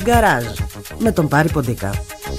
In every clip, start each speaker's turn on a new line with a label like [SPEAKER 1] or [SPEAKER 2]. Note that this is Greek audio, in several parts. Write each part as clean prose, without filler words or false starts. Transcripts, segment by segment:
[SPEAKER 1] Γκαράζ με τον Πάρη Ποντίκα.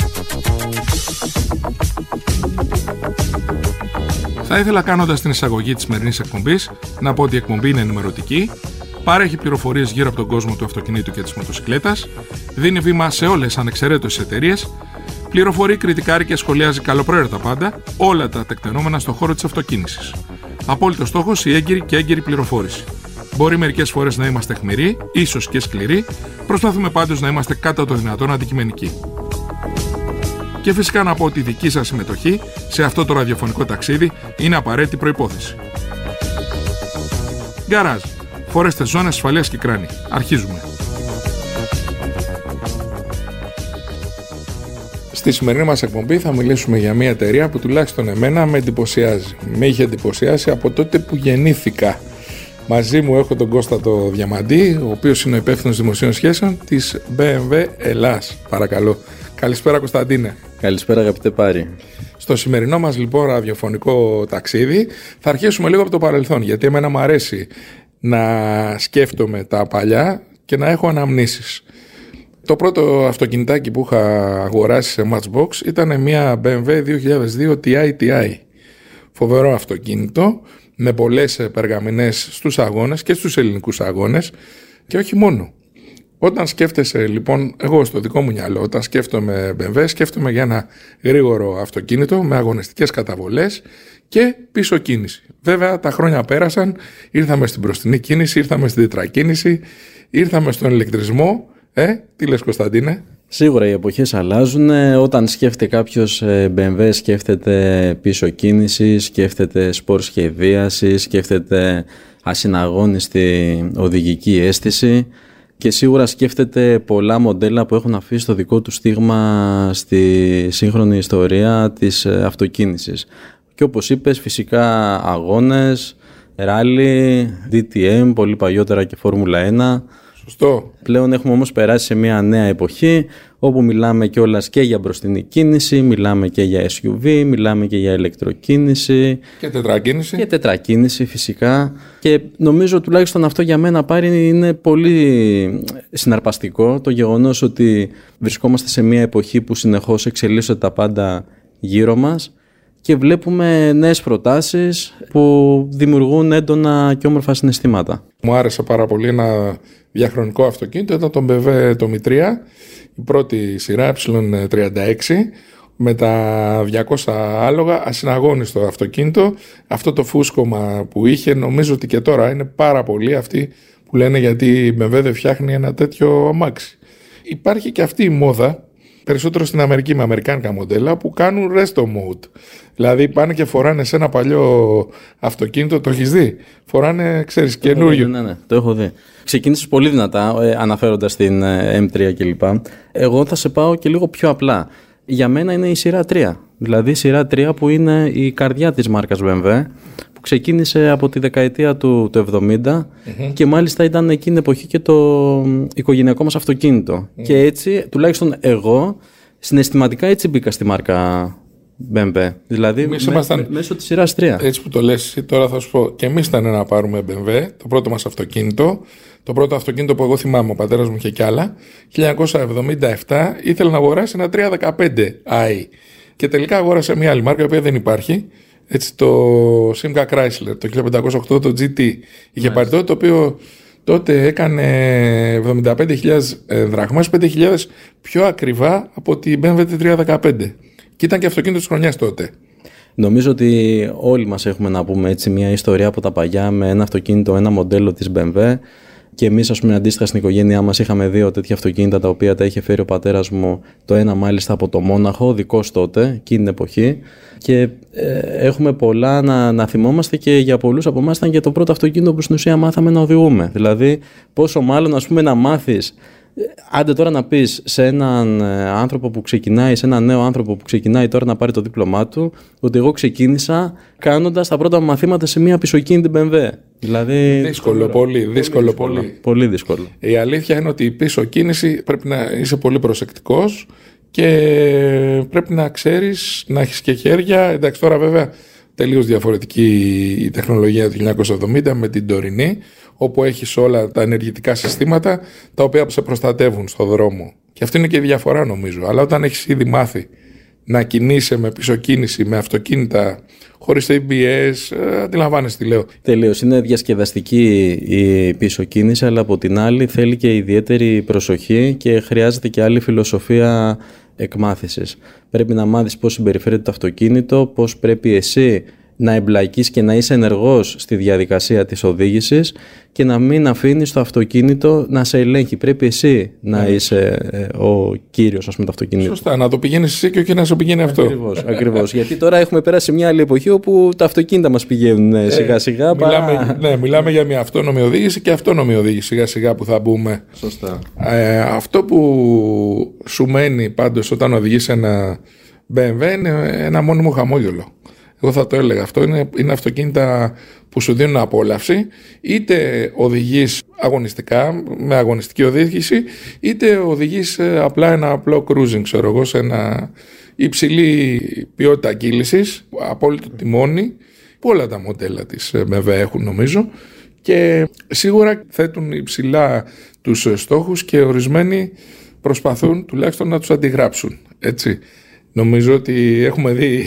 [SPEAKER 2] Θα ήθελα, κάνοντας την εισαγωγή της σημερινής εκπομπής, να πω ότι η εκπομπή είναι ενημερωτική, παρέχει πληροφορίες γύρω από τον κόσμο του αυτοκινήτου και της μοτοσυκλέτας, δίνει βήμα σε όλες ανεξαιρέτως εταιρείες, πληροφορεί, κριτικάρει και σχολιάζει καλοπροαίρετα πάντα όλα τα τεκτενόμενα στον χώρο της αυτοκίνησης. Απόλυτος στόχος η έγκυρη και έγκυρη πληροφόρηση. Μπορεί μερικές φορές να είμαστε αιχμηροί, ίσως και σκληροί, προσπαθούμε πάντως να είμαστε κατά το δυνατόν αντικειμενικοί. Και φυσικά να πω ότι η δική σας συμμετοχή σε αυτό το ραδιοφωνικό ταξίδι είναι απαραίτητη προϋπόθεση. Γκαράζ. Φορέστε ζώνες ασφαλείας και κράνη. Αρχίζουμε. Στη σημερινή μας εκπομπή θα μιλήσουμε για μια εταιρεία που τουλάχιστον εμένα με εντυπωσιάζει. Με είχε εντυπωσιάσει από τότε που γεννήθηκα. Μαζί μου έχω τον Κώστα το Διαμαντή, ο οποίος είναι ο υπεύθυνος δημοσίων σχέσεων της BMW Ελλάς. Παρακαλώ. Καλησπέρα Κωνσταντίνε.
[SPEAKER 3] Καλησπέρα αγαπητέ Πάρη.
[SPEAKER 2] Στο σημερινό μας λοιπόν ραδιοφωνικό ταξίδι θα αρχίσουμε λίγο από το παρελθόν, γιατί εμένα μου αρέσει να σκέφτομαι τα παλιά και να έχω αναμνήσεις. Το πρώτο αυτοκινητάκι που είχα αγοράσει σε Matchbox ήταν μια BMW 2002 TI. Φοβερό αυτοκίνητο, με πολλές περγαμηνές στους αγώνες και στους ελληνικούς αγώνες και όχι μόνο. Όταν σκέφτεσαι λοιπόν, εγώ στο δικό μου μυαλό, όταν σκέφτομαι BMW, σκέφτομαι για ένα γρήγορο αυτοκίνητο με αγωνιστικές καταβολές και πίσω κίνηση. Βέβαια τα χρόνια πέρασαν, ήρθαμε στην μπροστινή κίνηση, ήρθαμε στην τετρακίνηση, ήρθαμε στον ηλεκτρισμό. Τι λες Κωνσταντίνε?
[SPEAKER 3] Σίγουρα οι εποχές αλλάζουν. Όταν σκέφτεται κάποιος BMW, σκέφτεται πίσω κίνηση, σκέφτεται σπορ σχεδίαση, σκέφτεται ασυναγώνιστη οδηγική αίσθηση και σίγουρα σκέφτεται πολλά μοντέλα που έχουν αφήσει το δικό του στίγμα στη σύγχρονη ιστορία της αυτοκίνησης. Και όπως είπες, φυσικά αγώνες, ράλι, DTM, πολύ παλιότερα και Φόρμουλα 1.
[SPEAKER 2] Σωστό.
[SPEAKER 3] Πλέον έχουμε όμως περάσει σε μια νέα εποχή όπου μιλάμε κιόλας και για μπροστινή κίνηση, μιλάμε και για SUV, μιλάμε και για ηλεκτροκίνηση.
[SPEAKER 2] Και τετρακίνηση.
[SPEAKER 3] Και τετρακίνηση φυσικά. Και νομίζω τουλάχιστον αυτό για μένα Πάρη είναι πολύ συναρπαστικό, το γεγονός ότι βρισκόμαστε σε μια εποχή που συνεχώς εξελίσσονται τα πάντα γύρω μας και βλέπουμε νέες προτάσεις που δημιουργούν έντονα και όμορφα συναισθήματα.
[SPEAKER 2] Μου άρεσε πάρα πολύ ένα διαχρονικό αυτοκίνητο, ήταν το BMW το Mi 3, η πρώτη σειρά Y36 με τα 200 άλογα, ασυναγώνιστο αυτοκίνητο. Αυτό το φούσκωμα που είχε νομίζω ότι και τώρα είναι πάρα πολύ αυτοί που λένε γιατί η BMW δεν φτιάχνει ένα τέτοιο αμάξι. Υπάρχει και αυτή η μόδα, περισσότερο στην Αμερική με αμερικάνικα μοντέλα που κάνουν resto mode. Δηλαδή πάνε και φοράνε σε ένα παλιό αυτοκίνητο, το έχεις δει? Φοράνε, ξέρεις, καινούριο.
[SPEAKER 3] Ναι, το έχω δει. Ξεκίνησες πολύ δυνατά αναφέροντας την M3 κλπ. Εγώ θα σε πάω και λίγο πιο απλά. Για μένα είναι η σειρά 3. Δηλαδή η σειρά 3 που είναι η καρδιά της μάρκας BMW, που ξεκίνησε από τη δεκαετία του 70 και μάλιστα ήταν εκείνη την εποχή και το οικογενειακό μας αυτοκίνητο. Και έτσι, τουλάχιστον εγώ, συναισθηματικά έτσι μπήκα στη μάρκα BMW. Δηλαδή μέσω της σειράς 3.
[SPEAKER 2] Έτσι που το λες, τώρα θα σου πω, και εμείς ήταν να πάρουμε BMW, το πρώτο μας αυτοκίνητο. Το πρώτο αυτοκίνητο που εγώ θυμάμαι, ο πατέρας μου είχε κι άλλα, 1977 ήθελε να αγοράσει ένα 315i. Και τελικά αγόρασε μια άλλη μάρκα, η οποία δεν υπάρχει. Έτσι, το Simca Chrysler, το 1508, το GT. Είχε πάρει το οποίο τότε έκανε 75.000 δραχμές, 5.000 πιο ακριβά από την BMW T315. Και ήταν και αυτοκίνητο της χρονιάς τότε.
[SPEAKER 3] Νομίζω ότι όλοι μας έχουμε να πούμε έτσι μια ιστορία από τα παλιά με ένα αυτοκίνητο, ένα μοντέλο της BMW. Και εμείς, ας πούμε, αντίστοιχα στην οικογένειά μας είχαμε δύο τέτοια αυτοκίνητα τα οποία τα είχε φέρει ο πατέρας μου. Το ένα μάλιστα από το Μόναχο, δικός τότε, εκείνη την εποχή. Και έχουμε πολλά να θυμόμαστε και για πολλούς από εμάς ήταν και το πρώτο αυτοκίνητο που στην ουσία μάθαμε να οδηγούμε. Δηλαδή, πόσο μάλλον, ας πούμε, να μάθεις. Άντε τώρα να πεις σε έναν άνθρωπο που ξεκινάει, σε έναν νέο άνθρωπο που ξεκινάει τώρα να πάρει το δίπλωμά του, ότι εγώ ξεκίνησα κάνοντας τα πρώτα μαθήματα σε μια πισωκίνητη BMW. Δηλαδή,
[SPEAKER 2] δύσκολο, πολύ δύσκολο. Η αλήθεια είναι ότι η πίσω κίνηση πρέπει να είσαι πολύ προσεκτικός και πρέπει να ξέρεις, να έχεις και χέρια. Εντάξει, τώρα βέβαια τελείως διαφορετική η τεχνολογία του 1970 με την τωρινή, όπου έχεις όλα τα ενεργητικά συστήματα τα οποία σε προστατεύουν στο δρόμο Και αυτή είναι και η διαφορά νομίζω. Αλλά όταν έχεις ήδη μάθει να κινείσαι με πισωκίνηση, με αυτοκίνητα, χωρίς ABS, αντιλαμβάνεσαι τι λέω.
[SPEAKER 3] Τελείως. Είναι διασκεδαστική η πισωκίνηση, αλλά από την άλλη θέλει και ιδιαίτερη προσοχή και χρειάζεται και άλλη φιλοσοφία εκμάθησης. Πρέπει να μάθεις πώς συμπεριφέρεται το αυτοκίνητο, πώς πρέπει εσύ να εμπλακείς και να είσαι ενεργός στη διαδικασία της οδήγησης και να μην αφήνεις το αυτοκίνητο να σε ελέγχει. Πρέπει εσύ να είσαι ο κύριος, ας πούμε, του αυτοκίνητου.
[SPEAKER 2] Σωστά, να το πηγαίνεις εσύ και όχι να σου πηγαίνει αυτό.
[SPEAKER 3] Ακριβώς. Γιατί τώρα έχουμε περάσει σε μια άλλη εποχή όπου τα αυτοκίνητα μας πηγαίνουν σιγά-σιγά.
[SPEAKER 2] Μιλάμε για μια αυτόνομη οδήγηση και αυτόνομη οδήγηση σιγά-σιγά που θα μπούμε.
[SPEAKER 3] Σωστά.
[SPEAKER 2] Αυτό που σου μένει πάντως όταν οδηγείς ένα BMW είναι ένα μόνιμο χαμόγελο. Εγώ θα το έλεγα. Αυτό είναι αυτοκίνητα που σου δίνουν απόλαυση. Είτε οδηγείς αγωνιστικά, με αγωνιστική οδήγηση, είτε οδηγείς απλά ένα απλό cruising, ξέρω εγώ, σε ένα υψηλή ποιότητα κύλησης, απόλυτο τιμόνι. Όλα τα μοντέλα της BMW έχουν νομίζω. Και σίγουρα θέτουν υψηλά τους στόχους και ορισμένοι προσπαθούν τουλάχιστον να τους αντιγράψουν. Έτσι. Νομίζω ότι έχουμε δει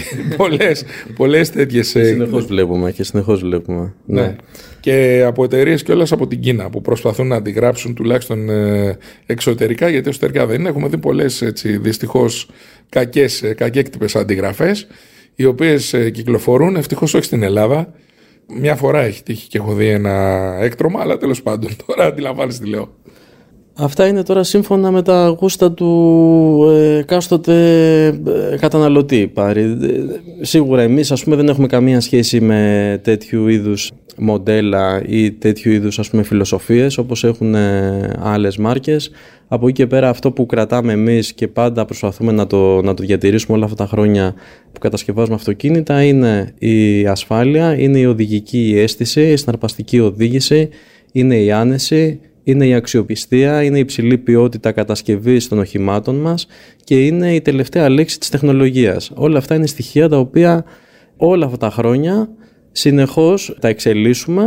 [SPEAKER 2] πολλές τέτοιες.
[SPEAKER 3] Συνεχώς βλέπουμε.
[SPEAKER 2] Ναι. Και από εταιρείες κιόλας από την Κίνα που προσπαθούν να αντιγράψουν τουλάχιστον εξωτερικά, γιατί εσωτερικά δεν είναι. Έχουμε δει πολλές δυστυχώς κακέκτυπες αντιγραφές, οι οποίες κυκλοφορούν, ευτυχώς όχι στην Ελλάδα. Μια φορά έχει τύχει και έχω δει ένα έκτρωμα, αλλά τέλος πάντων τώρα αντιλαμβάνεσαι τι λέω.
[SPEAKER 3] Αυτά είναι τώρα σύμφωνα με τα γούστα του εκάστοτε καταναλωτή. Σίγουρα εμείς, ας πούμε, δεν έχουμε καμία σχέση με τέτοιου είδους μοντέλα ή τέτοιου είδους, ας πούμε, φιλοσοφίες όπως έχουν άλλες μάρκες. Από εκεί και πέρα αυτό που κρατάμε εμείς και πάντα προσπαθούμε να το διατηρήσουμε όλα αυτά τα χρόνια που κατασκευάζουμε αυτοκίνητα είναι η ασφάλεια, είναι η οδηγική αίσθηση, η συναρπαστική οδήγηση, είναι η άνεση, είναι η αξιοπιστία, είναι η υψηλή ποιότητα κατασκευής των οχημάτων μας και είναι η τελευταία λέξη της τεχνολογίας. Όλα αυτά είναι στοιχεία τα οποία όλα αυτά τα χρόνια συνεχώς τα εξελίσσουμε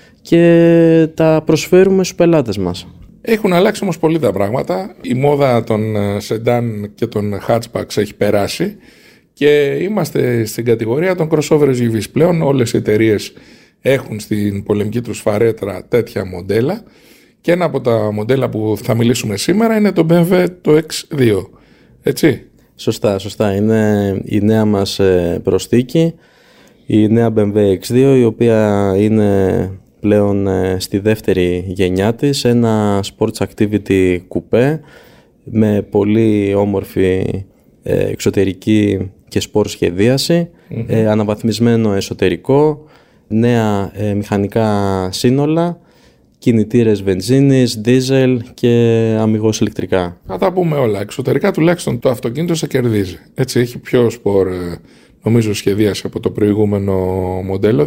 [SPEAKER 3] και τα προσφέρουμε στους πελάτες μας.
[SPEAKER 2] Έχουν αλλάξει όμως πολύ τα πράγματα. Η μόδα των σεντάν και των hatchbacks έχει περάσει και είμαστε στην κατηγορία των crossover SUVs. Πλέον όλες οι εταιρείες έχουν στην πολεμική τους φαρέτρα τέτοια μοντέλα. Και ένα από τα μοντέλα που θα μιλήσουμε σήμερα είναι το BMW το X2, έτσι.
[SPEAKER 3] Σωστά. Είναι η νέα μας προσθήκη, η νέα BMW X2, η οποία είναι πλέον στη δεύτερη γενιά της, ένα sports activity coupé με πολύ όμορφη εξωτερική και σπορ σχεδίαση, αναβαθμισμένο εσωτερικό, νέα μηχανικά σύνολα, κινητήρες βενζίνης, δίζελ και αμιγώς ηλεκτρικά.
[SPEAKER 2] Θα τα πούμε όλα. Εξωτερικά τουλάχιστον το αυτοκίνητο σε κερδίζει. Έτσι έχει πιο σπορ, νομίζω, σχεδίαση από το προηγούμενο μοντέλο.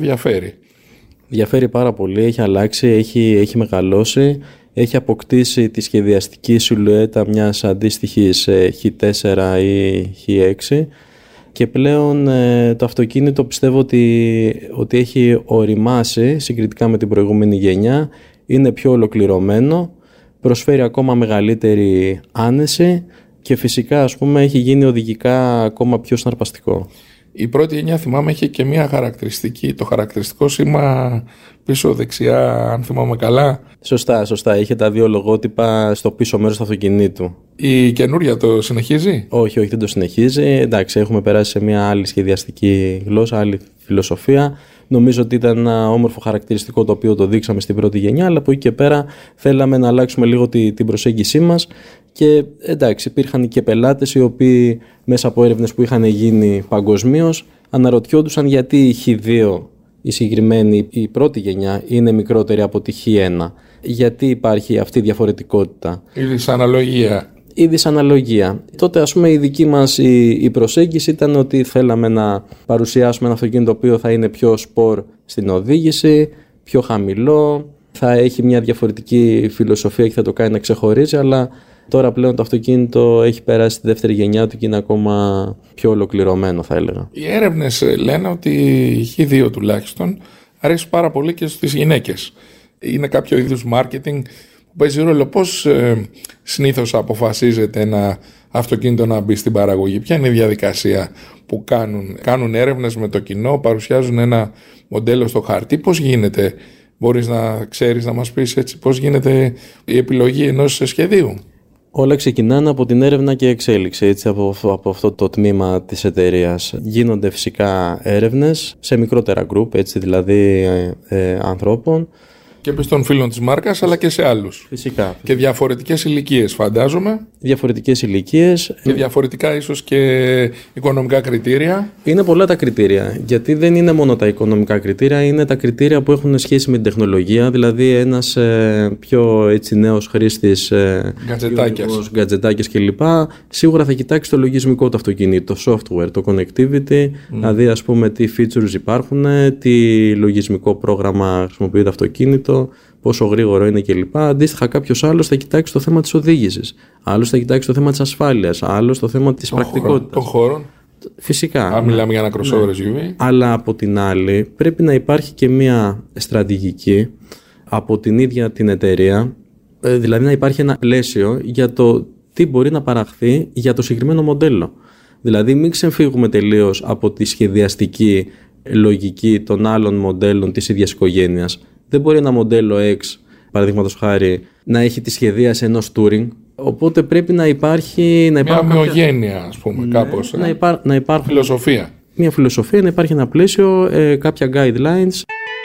[SPEAKER 2] Διαφέρει
[SPEAKER 3] πάρα πολύ, έχει αλλάξει, έχει μεγαλώσει, έχει αποκτήσει τη σχεδιαστική σιλουέτα μιας αντίστοιχης H4 ή H6 και πλέον το αυτοκίνητο πιστεύω ότι έχει οριμάσει συγκριτικά με την προηγούμενη γενιά. Είναι πιο ολοκληρωμένο, προσφέρει ακόμα μεγαλύτερη άνεση και φυσικά, ας πούμε, έχει γίνει οδηγικά ακόμα πιο συναρπαστικό.
[SPEAKER 2] Η πρώτη γενιά, θυμάμαι, είχε και μια χαρακτηριστική, το χαρακτηριστικό σήμα πίσω δεξιά, αν θυμάμαι καλά.
[SPEAKER 3] Σωστά. Είχε τα δύο λογότυπα στο πίσω μέρος του αυτοκινήτου.
[SPEAKER 2] Η καινούρια το συνεχίζει?
[SPEAKER 3] Όχι, δεν το συνεχίζει. Εντάξει, έχουμε περάσει σε μια άλλη σχεδιαστική γλώσσα, άλλη φιλοσοφία. Νομίζω ότι ήταν ένα όμορφο χαρακτηριστικό το οποίο το δείξαμε στην πρώτη γενιά, αλλά από εκεί και πέρα θέλαμε να αλλάξουμε λίγο την προσέγγισή μας και εντάξει, υπήρχαν και πελάτες οι οποίοι μέσα από έρευνες που είχαν γίνει παγκοσμίως αναρωτιόντουσαν γιατί η H2, η συγκεκριμένη η πρώτη γενιά, είναι μικρότερη από τη H1. Γιατί υπάρχει αυτή η διαφορετικότητα.
[SPEAKER 2] Η δυσαναλογία.
[SPEAKER 3] Τότε, ας πούμε, η δική μας η προσέγγιση ήταν ότι θέλαμε να παρουσιάσουμε ένα αυτοκίνητο το οποίο θα είναι πιο σπορ στην οδήγηση, πιο χαμηλό, θα έχει μια διαφορετική φιλοσοφία και θα το κάνει να ξεχωρίζει, αλλά τώρα πλέον το αυτοκίνητο έχει περάσει στη δεύτερη γενιά του και είναι ακόμα πιο ολοκληρωμένο, θα έλεγα.
[SPEAKER 2] Οι έρευνες λένε ότι η H2 τουλάχιστον αρέσει πάρα πολύ και στις γυναίκες. Είναι κάποιο είδους marketing που παίζει ρόλο. Πώς συνήθως αποφασίζεται ένα αυτοκίνητο να μπει στην παραγωγή? Ποια είναι η διαδικασία που κάνουν έρευνες με το κοινό, παρουσιάζουν ένα μοντέλο στο χαρτί? Πώς γίνεται, μπορείς να ξέρεις να μας πεις έτσι, πώς γίνεται η επιλογή ενός σχεδίου?
[SPEAKER 3] Όλα ξεκινάνε από την έρευνα και εξέλιξη, έτσι, από αυτό το τμήμα της εταιρείας. Γίνονται φυσικά έρευνες σε μικρότερα γκρουπ, έτσι, δηλαδή ανθρώπων. Και
[SPEAKER 2] των φίλων της μάρκας, αλλά και σε άλλους.
[SPEAKER 3] Φυσικά.
[SPEAKER 2] Και διαφορετικές ηλικίες, φαντάζομαι.
[SPEAKER 3] Διαφορετικές ηλικίες.
[SPEAKER 2] Και διαφορετικά ίσως και οικονομικά κριτήρια.
[SPEAKER 3] Είναι πολλά τα κριτήρια. Γιατί δεν είναι μόνο τα οικονομικά κριτήρια, είναι τα κριτήρια που έχουν σχέση με την τεχνολογία. Δηλαδή, ένας πιο έτσι, νέος χρήστης γκατζετάκιας κλπ. Σίγουρα θα κοιτάξει το λογισμικό του αυτοκινήτου, το software, το connectivity. Δηλαδή, ας πούμε, τι features υπάρχουν, τι λογισμικό πρόγραμμα χρησιμοποιεί το αυτοκίνητο, πόσο γρήγορο είναι κλπ. Αντίστοιχα, κάποιος άλλος θα κοιτάξει το θέμα της οδήγησης, άλλος θα κοιτάξει το θέμα της ασφάλειας, άλλος το θέμα της πρακτικότητας.
[SPEAKER 2] Των χώρων.
[SPEAKER 3] Φυσικά.
[SPEAKER 2] Αν μιλάμε για ένα crossover SUV.
[SPEAKER 3] Αλλά από την άλλη, πρέπει να υπάρχει και μια στρατηγική από την ίδια την εταιρεία, δηλαδή να υπάρχει ένα πλαίσιο για το τι μπορεί να παραχθεί για το συγκεκριμένο μοντέλο. Δηλαδή, μην ξεφύγουμε τελείως από τη σχεδιαστική λογική των άλλων μοντέλων της ίδιας οικογένειας. Δεν μπορεί ένα μοντέλο X, παραδείγματος χάρη, να έχει τη σχεδίαση ενός Touring. Οπότε πρέπει να υπάρχει.
[SPEAKER 2] Μια ομοιογένεια, ας πούμε, κάπως.
[SPEAKER 3] Να υπάρχει
[SPEAKER 2] φιλοσοφία.
[SPEAKER 3] Μια φιλοσοφία, να υπάρχει ένα πλαίσιο, κάποια guidelines.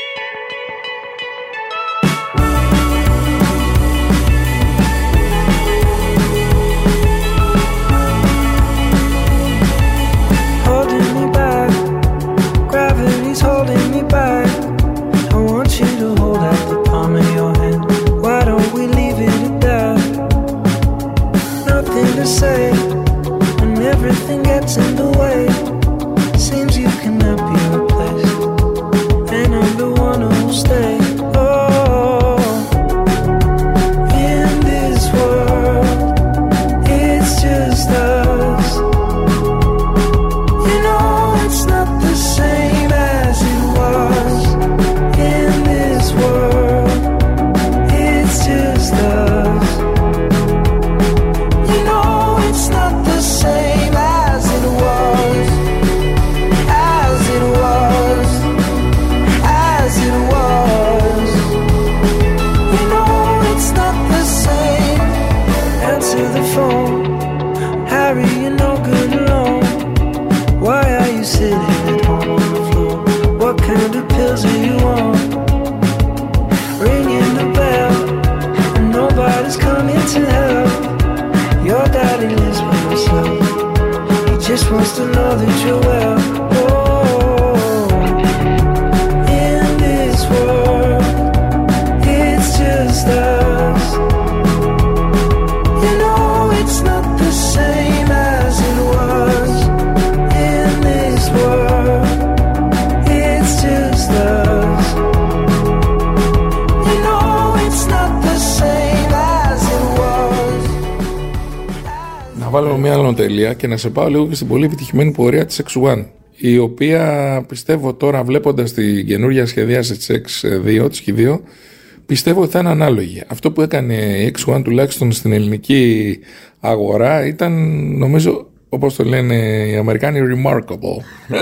[SPEAKER 2] Βάλω μια άλλη τελεία και να σε πάω λίγο και στην πολύ επιτυχημένη πορεία της X1, η οποία πιστεύω τώρα, βλέποντας την καινούργια σχεδίαση της X2, της X2, πιστεύω ότι θα είναι ανάλογη. Αυτό που έκανε η X1 τουλάχιστον στην ελληνική αγορά ήταν, νομίζω, όπως το λένε οι Αμερικάνοι, remarkable.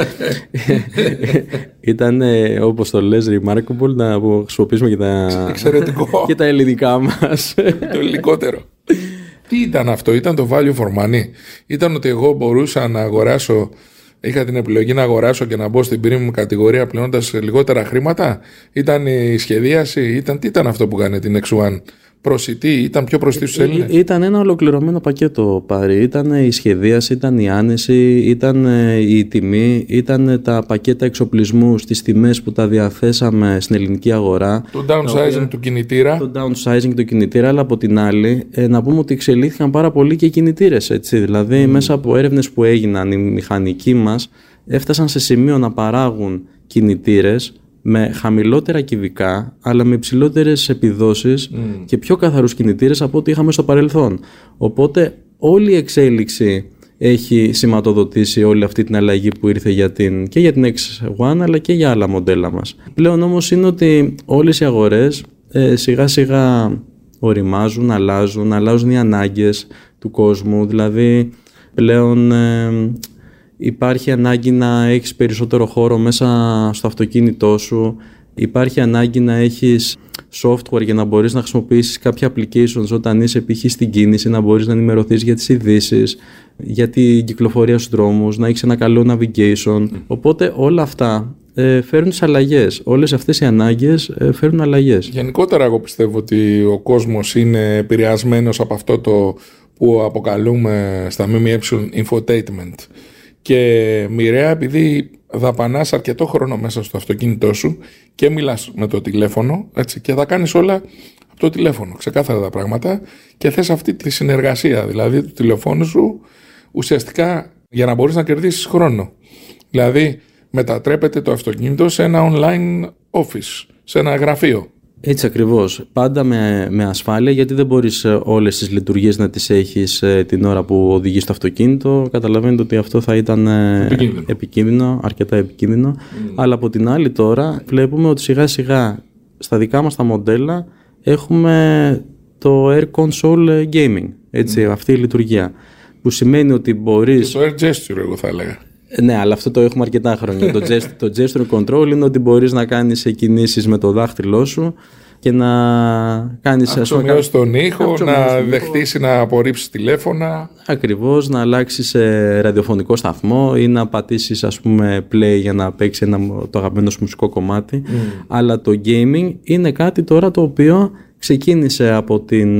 [SPEAKER 3] Ήταν, όπως το λες, remarkable, να χρησιμοποιήσουμε και τα ελληνικά μας.
[SPEAKER 2] Το ελληνικότερο. Τι ήταν αυτό? Ήταν το value for money? Ήταν ότι εγώ μπορούσα να αγοράσω, είχα την επιλογή να αγοράσω και να μπω στην premium κατηγορία πληρώνοντας λιγότερα χρήματα? Ήταν η σχεδίαση? Τι ήταν αυτό που έκανε την X1? Προσιτή, ήταν πιο προσιτή στους Έλληνες?
[SPEAKER 3] Ήταν ένα ολοκληρωμένο πακέτο, Πάρη. Ήταν η σχεδίαση, ήταν η άνεση, ήταν η τιμή, ήταν τα πακέτα εξοπλισμού στις τιμές που τα διαθέσαμε στην ελληνική αγορά.
[SPEAKER 2] Το downsizing του κινητήρα.
[SPEAKER 3] Το downsizing του κινητήρα, αλλά από την άλλη να πούμε ότι εξελίχθηκαν πάρα πολύ και οι κινητήρες. Έτσι. Δηλαδή, μέσα από έρευνες που έγιναν, οι μηχανικοί μας έφτασαν σε σημείο να παράγουν κινητήρες με χαμηλότερα κυβικά, αλλά με υψηλότερες επιδόσεις και πιο καθαρούς κινητήρες από ό,τι είχαμε στο παρελθόν. Οπότε όλη η εξέλιξη έχει σηματοδοτήσει όλη αυτή την αλλαγή που ήρθε και για την X1 αλλά και για άλλα μοντέλα μας. Πλέον όμως είναι ότι όλες οι αγορές σιγά σιγά οριμάζουν, αλλάζουν οι ανάγκες του κόσμου. Δηλαδή πλέον υπάρχει ανάγκη να έχεις περισσότερο χώρο μέσα στο αυτοκίνητό σου, υπάρχει ανάγκη να έχεις software για να μπορείς να χρησιμοποιήσεις κάποια applications όταν είσαι π.χ. στην κίνηση, να μπορείς να ενημερωθείς για τις ειδήσεις, για την κυκλοφορία στους δρόμους, να έχεις ένα καλό navigation. Οπότε όλα αυτά φέρνουν τις αλλαγές. Όλες αυτές οι ανάγκες φέρνουν αλλαγές.
[SPEAKER 2] Γενικότερα εγώ πιστεύω ότι ο κόσμος είναι επηρεασμένος από αυτό το που αποκαλούμε στα ΜΜΕ infotainment. Και μοιραία, επειδή δαπανάς αρκετό χρόνο μέσα στο αυτοκίνητό σου και μιλάς με το τηλέφωνο, έτσι, και θα κάνεις όλα από το τηλέφωνο, ξεκάθαρα τα πράγματα, και θες αυτή τη συνεργασία, δηλαδή του τηλεφώνου σου, ουσιαστικά για να μπορείς να κερδίσεις χρόνο. Δηλαδή μετατρέπεται το αυτοκίνητο σε ένα online office, σε ένα γραφείο.
[SPEAKER 3] Έτσι ακριβώς. Πάντα με ασφάλεια, γιατί δεν μπορείς όλες τις λειτουργίες να τις έχεις την ώρα που οδηγείς το αυτοκίνητο. Καταλαβαίνετε ότι αυτό θα ήταν επικίνδυνο, αρκετά επικίνδυνο. Αλλά από την άλλη τώρα βλέπουμε ότι σιγά σιγά στα δικά μας τα μοντέλα έχουμε το Air Console Gaming, έτσι, αυτή η λειτουργία. Που σημαίνει ότι μπορείς...
[SPEAKER 2] Και το Air Gesture εγώ θα έλεγα.
[SPEAKER 3] Ναι, αλλά αυτό το έχουμε αρκετά χρόνια. Το gesture control είναι ότι μπορείς να κάνεις κινήσεις με το δάχτυλό σου και να κάνεις...
[SPEAKER 2] Αυξομοιώσεις τον ήχο, να δεχτείς να απορρίψεις τηλέφωνα.
[SPEAKER 3] Ακριβώς, να αλλάξεις ραδιοφωνικό σταθμό ή να πατήσεις, ας πούμε, play για να παίξει το αγαπημένο σου μουσικό κομμάτι. Αλλά το gaming είναι κάτι τώρα το οποίο ξεκίνησε από την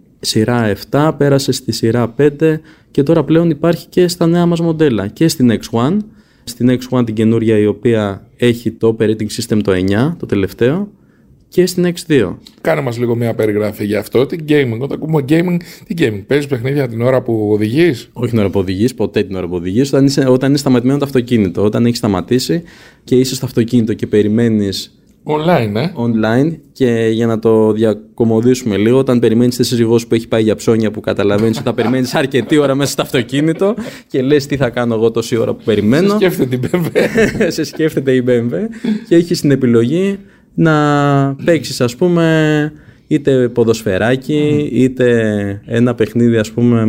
[SPEAKER 3] σειρά 7, πέρασε στη σειρά 5 και τώρα πλέον υπάρχει και στα νέα μας μοντέλα και στην X1. Στην X1 την καινούρια, η οποία έχει το operating system το 9, το τελευταίο, και στην X2. Κάνε
[SPEAKER 2] μας λίγο μια περιγραφή για αυτό. Τι gaming, όταν ακούμε gaming, τι gaming, παίζεις παιχνίδια την ώρα που οδηγείς?
[SPEAKER 3] Όχι την ώρα που οδηγείς, ποτέ την ώρα που οδηγείς. Όταν είναι σταματημένο το αυτοκίνητο, όταν έχει σταματήσει και είσαι στο αυτοκίνητο και περιμένεις.
[SPEAKER 2] Online,
[SPEAKER 3] Online, και για να το διακομωδήσουμε λίγο, όταν περιμένεις τη σύζυγό σου που έχει πάει για ψώνια, που καταλαβαίνεις ότι θα περιμένεις αρκετή ώρα μέσα στο αυτοκίνητο και λες τι θα κάνω εγώ τόση ώρα που περιμένω.
[SPEAKER 2] Σε σκέφτεται η BMW.
[SPEAKER 3] Σε σκέφτεται η BMW και έχεις την επιλογή να παίξεις, ας πούμε, είτε ποδοσφαιράκι, είτε ένα παιχνίδι, ας πούμε,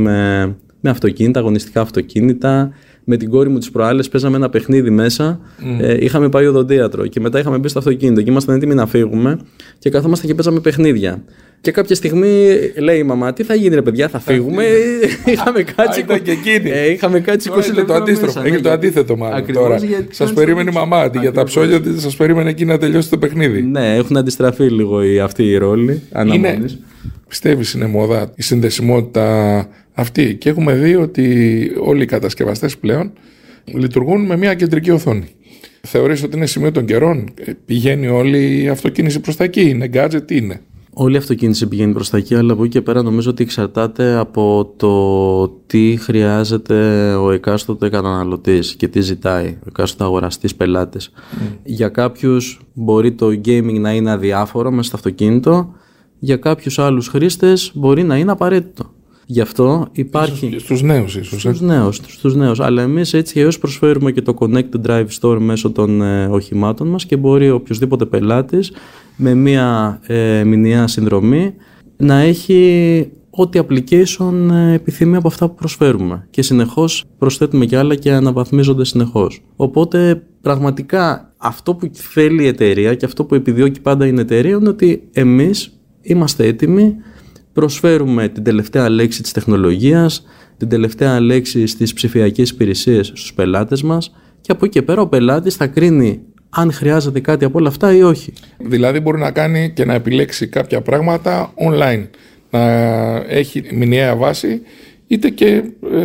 [SPEAKER 3] με αυτοκίνητα, αγωνιστικά αυτοκίνητα. Με την κόρη μου τις προάλλες παίζαμε ένα παιχνίδι μέσα. Είχαμε πάει οδοντίατρο και μετά είχαμε μπει στο αυτοκίνητο και ήμασταν έτοιμοι να φύγουμε και καθόμασταν και παίζαμε παιχνίδια. Και κάποια στιγμή λέει η μαμά, τι θα γίνει ρε παιδιά, θα φύγουμε? Είχαμε κάτσει. Είχαμε κάτσει 20 λεπτά.
[SPEAKER 2] Το αντίστροφο. Έγινε το αντίθετο μάλλον. Τώρα. Σας περίμενε η μαμά για τα ψώνια, ότι σας περίμενε εκεί να τελειώσει το παιχνίδι.
[SPEAKER 3] Ναι, έχουν αντιστραφεί λίγο αυτοί οι ρόλοι αναμονής.
[SPEAKER 2] Πιστεύεις είναι μόδα η συνδεσιμότητα αυτή? Και έχουμε δει ότι όλοι οι κατασκευαστές πλέον λειτουργούν με μια κεντρική οθόνη. Θεωρείς ότι είναι σημείο των καιρών? Πηγαίνει όλη η αυτοκίνηση προς τα εκεί? Είναι gadget? Τι είναι?
[SPEAKER 3] Όλη η αυτοκίνηση πηγαίνει προς τα εκεί, αλλά από εκεί και πέρα νομίζω ότι εξαρτάται από το τι χρειάζεται ο εκάστοτε καταναλωτής και τι ζητάει ο εκάστοτε αγοραστής, πελάτης. Για κάποιους μπορεί το gaming να είναι αδιάφορο μέσα στο αυτοκίνητο, για κάποιους άλλους χρήστες μπορεί να είναι απαραίτητο. Γι' αυτό υπάρχει.
[SPEAKER 2] Στους νέους, ίσως.
[SPEAKER 3] Στους νέους. Αλλά εμείς έτσι και έως προσφέρουμε και το Connected Drive Store μέσω των οχημάτων μας και μπορεί οποιοδήποτε πελάτης με μία μηνιαία συνδρομή να έχει ό,τι application επιθυμεί από αυτά που προσφέρουμε. Και συνεχώς προσθέτουμε κι άλλα και αναβαθμίζονται συνεχώς. Οπότε πραγματικά αυτό που θέλει η εταιρεία και αυτό που επιδιώκει πάντα η εταιρεία είναι ότι εμείς είμαστε έτοιμοι. Προσφέρουμε την τελευταία λέξη της τεχνολογίας, την τελευταία λέξη στις ψηφιακές υπηρεσίες στους πελάτες μας και από εκεί και πέρα ο πελάτης θα κρίνει αν χρειάζεται κάτι από όλα αυτά ή όχι.
[SPEAKER 2] Δηλαδή μπορεί να κάνει και να επιλέξει κάποια πράγματα online, να έχει μηνιαία βάση, είτε και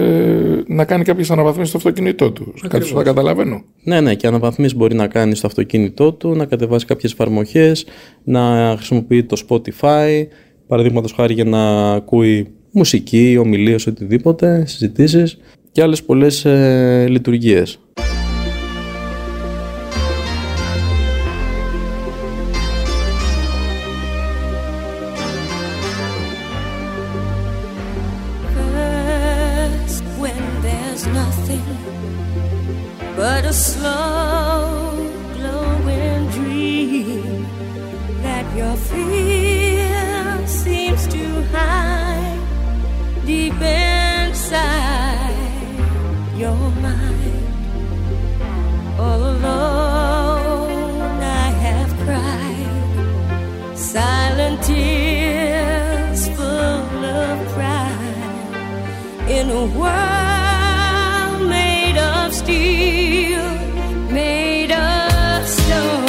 [SPEAKER 2] να κάνει κάποιες αναβαθμίσεις στο αυτοκίνητό του. Κάτι που θα καταλαβαίνω.
[SPEAKER 3] Ναι, και αναβαθμίσεις μπορεί να κάνει στο αυτοκίνητό του, να κατεβάσει κάποιες εφαρμογές, να χρησιμοποιεί το Spotify, παραδείγματος χάρη για να ακούει μουσική, ομιλίες, οτιδήποτε, συζητήσεις και άλλες πολλές λειτουργίες.
[SPEAKER 4] Seems to mind. All alone I have cried, silent tears full of pride, in a world made of steel, made of stone.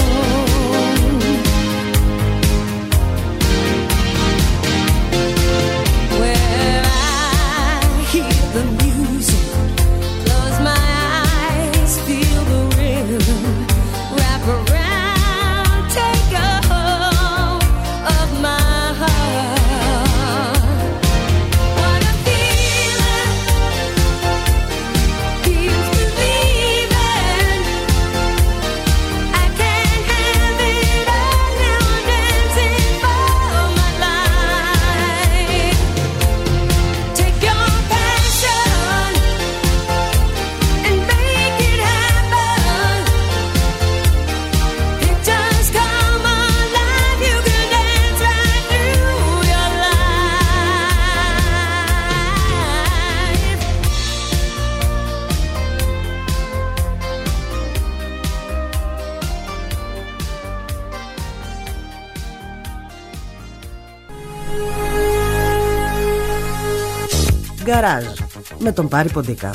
[SPEAKER 1] Γκαράζ με τον Πάρη Ποντικά.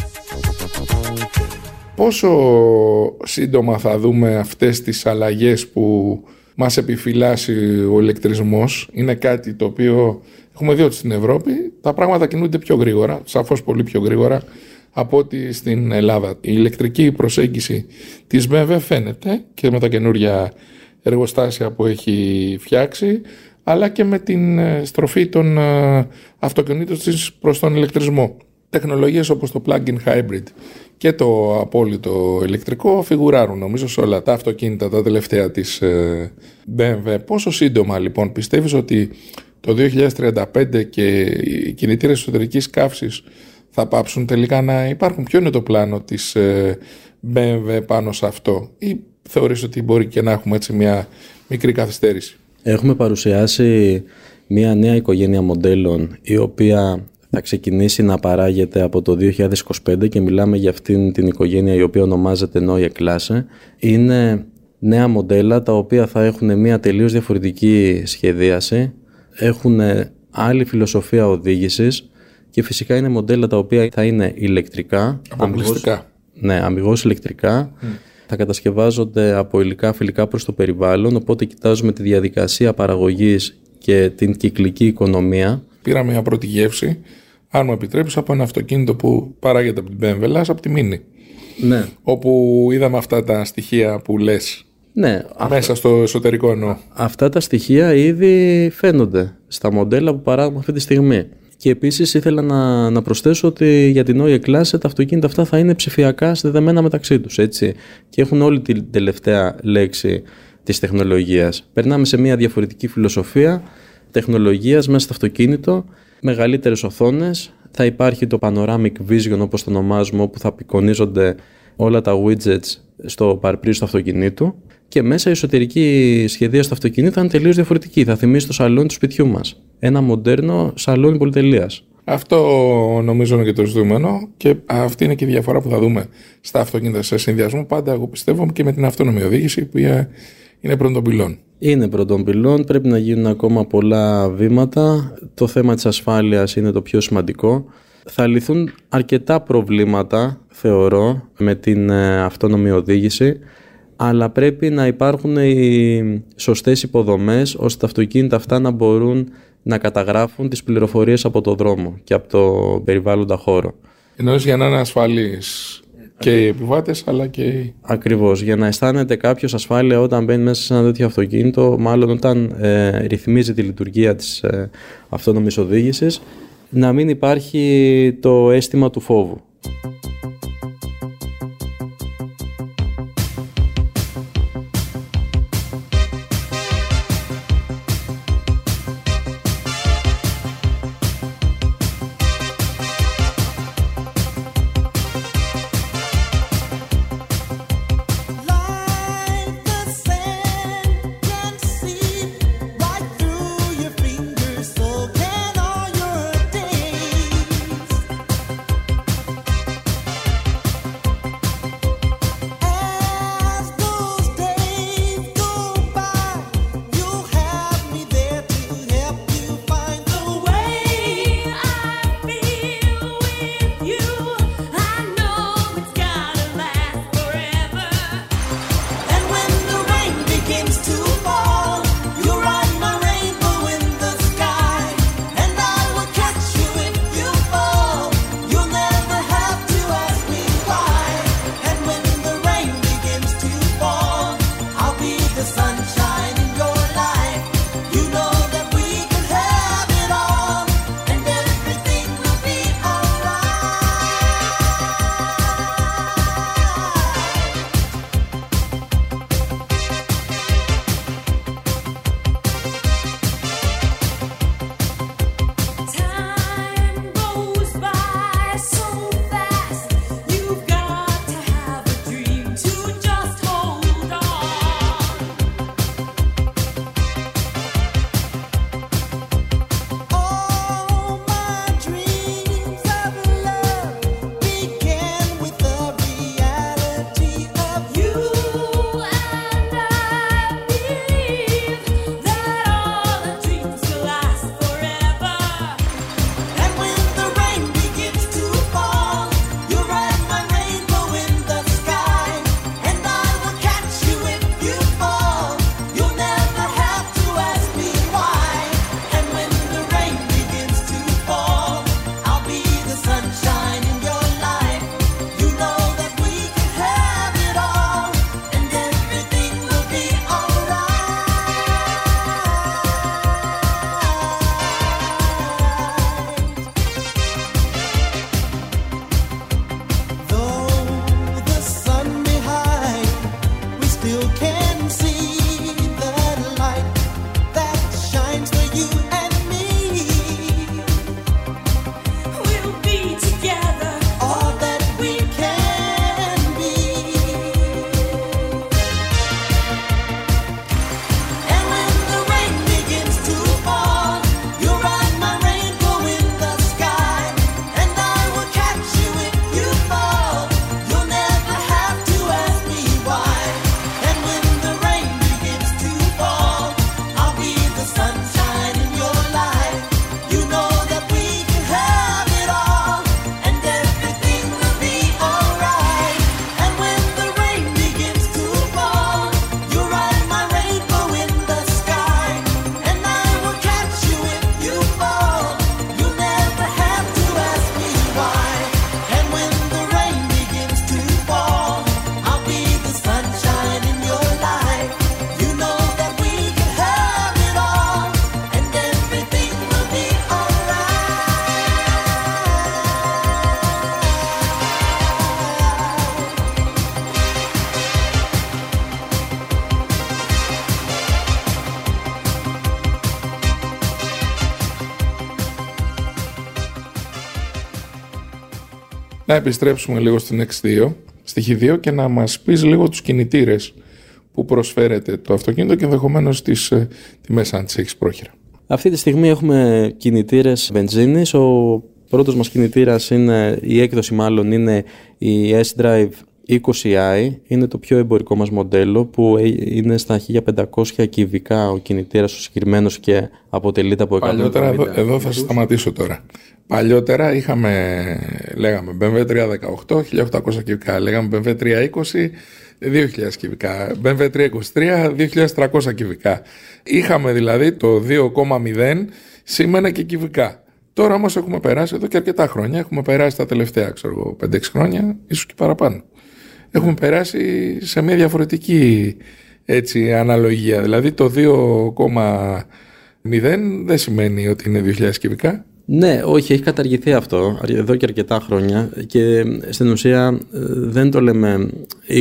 [SPEAKER 2] Πόσο σύντομα θα δούμε αυτές τις αλλαγές που μας επιφυλάσσει ο ηλεκτρισμός? Είναι κάτι το οποίο έχουμε δει ότι στην Ευρώπη τα πράγματα κινούνται πιο γρήγορα, σαφώς πολύ πιο γρήγορα από ότι στην Ελλάδα. Η ηλεκτρική προσέγγιση της BMW φαίνεται και με τα καινούργια εργοστάσια που έχει φτιάξει, αλλά και με την στροφή των αυτοκινήτων της προς τον ηλεκτρισμό. Τεχνολογίες όπως το plug-in hybrid και το απόλυτο ηλεκτρικό φιγουράρουν νομίζω σε όλα τα αυτοκίνητα τα τελευταία της BMW. Πόσο σύντομα λοιπόν πιστεύεις ότι το 2035 και οι κινητήρες εσωτερικής καύσης θα πάψουν τελικά να υπάρχουν? Ποιο είναι το πλάνο της BMW πάνω σε αυτό, ή θεωρείς ότι μπορεί και να έχουμε έτσι μια μικρή καθυστέρηση?
[SPEAKER 3] Έχουμε παρουσιάσει μια νέα οικογένεια μοντέλων η οποία θα ξεκινήσει να παράγεται από το 2025 και μιλάμε για αυτήν την οικογένεια η οποία ονομάζεται Neue Klasse. Είναι νέα μοντέλα τα οποία θα έχουν μια τελείως διαφορετική σχεδίαση, έχουν άλλη φιλοσοφία οδήγησης και φυσικά είναι μοντέλα τα οποία θα είναι ηλεκτρικά.
[SPEAKER 2] Αποκλειστικά.
[SPEAKER 3] Ναι, αμιγώς ηλεκτρικά. Θα κατασκευάζονται από υλικά φιλικά προς το περιβάλλον, οπότε κοιτάζουμε τη διαδικασία παραγωγής και την κυκλική οικονομία.
[SPEAKER 2] Πήρα μια πρώτη γεύση, αν μου επιτρέπεις, από ένα αυτοκίνητο που παράγεται από την BMW, από τη Mini.
[SPEAKER 3] Ναι.
[SPEAKER 2] Όπου είδαμε αυτά τα στοιχεία που λες.
[SPEAKER 3] Ναι.
[SPEAKER 2] Μέσα στο εσωτερικό εννοώ.
[SPEAKER 3] Αυτά τα στοιχεία ήδη φαίνονται στα μοντέλα που παράγουμε αυτή τη στιγμή. Και επίσης ήθελα να προσθέσω ότι για την Neue Klasse τα αυτοκίνητα αυτά θα είναι ψηφιακά συνδεδεμένα μεταξύ τους, έτσι. Και έχουν όλη την τελευταία λέξη της τεχνολογίας. Περνάμε σε μια διαφορετική φιλοσοφία τεχνολογίας μέσα στο αυτοκίνητο, μεγαλύτερες οθόνες, θα υπάρχει το Panoramic Vision όπως το ονομάζουμε, όπου θα απεικονίζονται όλα τα widgets στο παρπρίζ του αυτοκινήτου και μέσα η εσωτερική σχεδία στο αυτοκίνητο θα είναι τελείως διαφορετική. Θα θυμίσει το σαλόνι του σπιτιού μας. Ένα μοντέρνο σαλόνι πολυτελείας.
[SPEAKER 2] Αυτό νομίζω είναι και το ζητούμενο και αυτή είναι και η διαφορά που θα δούμε στα αυτοκίνητα σε συνδυασμό. Πάντα εγώ πιστεύω και με την αυτόνομη οδήγηση που είναι πρώτον πυλών.
[SPEAKER 3] Είναι πρώτον πυλών, πρέπει να γίνουν ακόμα πολλά βήματα. Το θέμα της ασφάλειας είναι το πιο σημαντικό. Θα λυθούν αρκετά προβλήματα, θεωρώ, με την αυτόνομη οδήγηση, αλλά πρέπει να υπάρχουν οι σωστές υποδομές ώστε τα αυτοκίνητα αυτά να μπορούν να καταγράφουν τις πληροφορίες από το δρόμο και από το περιβάλλοντα χώρο.
[SPEAKER 2] Εννοείς για να είναι ασφαλείς και οι επιβάτες αλλά και οι...
[SPEAKER 3] Ακριβώς, για να αισθάνεται κάποιος ασφάλεια όταν μπαίνει μέσα σε ένα τέτοιο αυτοκίνητο, μάλλον όταν ρυθμίζει τη λειτουργία της αυτόνομης οδήγησης, να μην υπάρχει το αίσθημα του φόβου.
[SPEAKER 2] να επιστρέψουμε λίγο στην X2, στη H2 και να μας πεις λίγο τους κινητήρες που προσφέρεται το αυτοκίνητο και ενδεχομένως τις τιμές αν τις έχεις πρόχειρα.
[SPEAKER 3] Αυτή τη στιγμή έχουμε κινητήρες βενζίνης. Ο πρώτος μας κινητήρας είναι, η έκδοση μάλλον είναι η S-Drive 20i. Είναι το πιο εμπορικό μας μοντέλο που είναι στα 1500 κυβικά ο κινητήρας ο συγκεκριμένος και αποτελείται από 170.
[SPEAKER 2] Παλιότερα, εδώ θα σταματήσω τώρα. Παλιότερα λέγαμε BMW 318, 1800 κυβικά, λέγαμε BMW 320, 2000 κυβικά, BMW 323, 2300 κυβικά. Είχαμε δηλαδή το 2,0 σήμαινε και κυβικά. Τώρα όμως έχουμε περάσει εδώ και αρκετά χρόνια, έχουμε περάσει τα τελευταία 5-6 χρόνια, ίσως και παραπάνω. Έχουμε περάσει σε μια διαφορετική αναλογία, δηλαδή το 2,0 δεν σημαίνει ότι είναι 2000 κυβικά.
[SPEAKER 3] Ναι, όχι, έχει καταργηθεί αυτό εδώ και αρκετά χρόνια και στην ουσία δεν το λέμε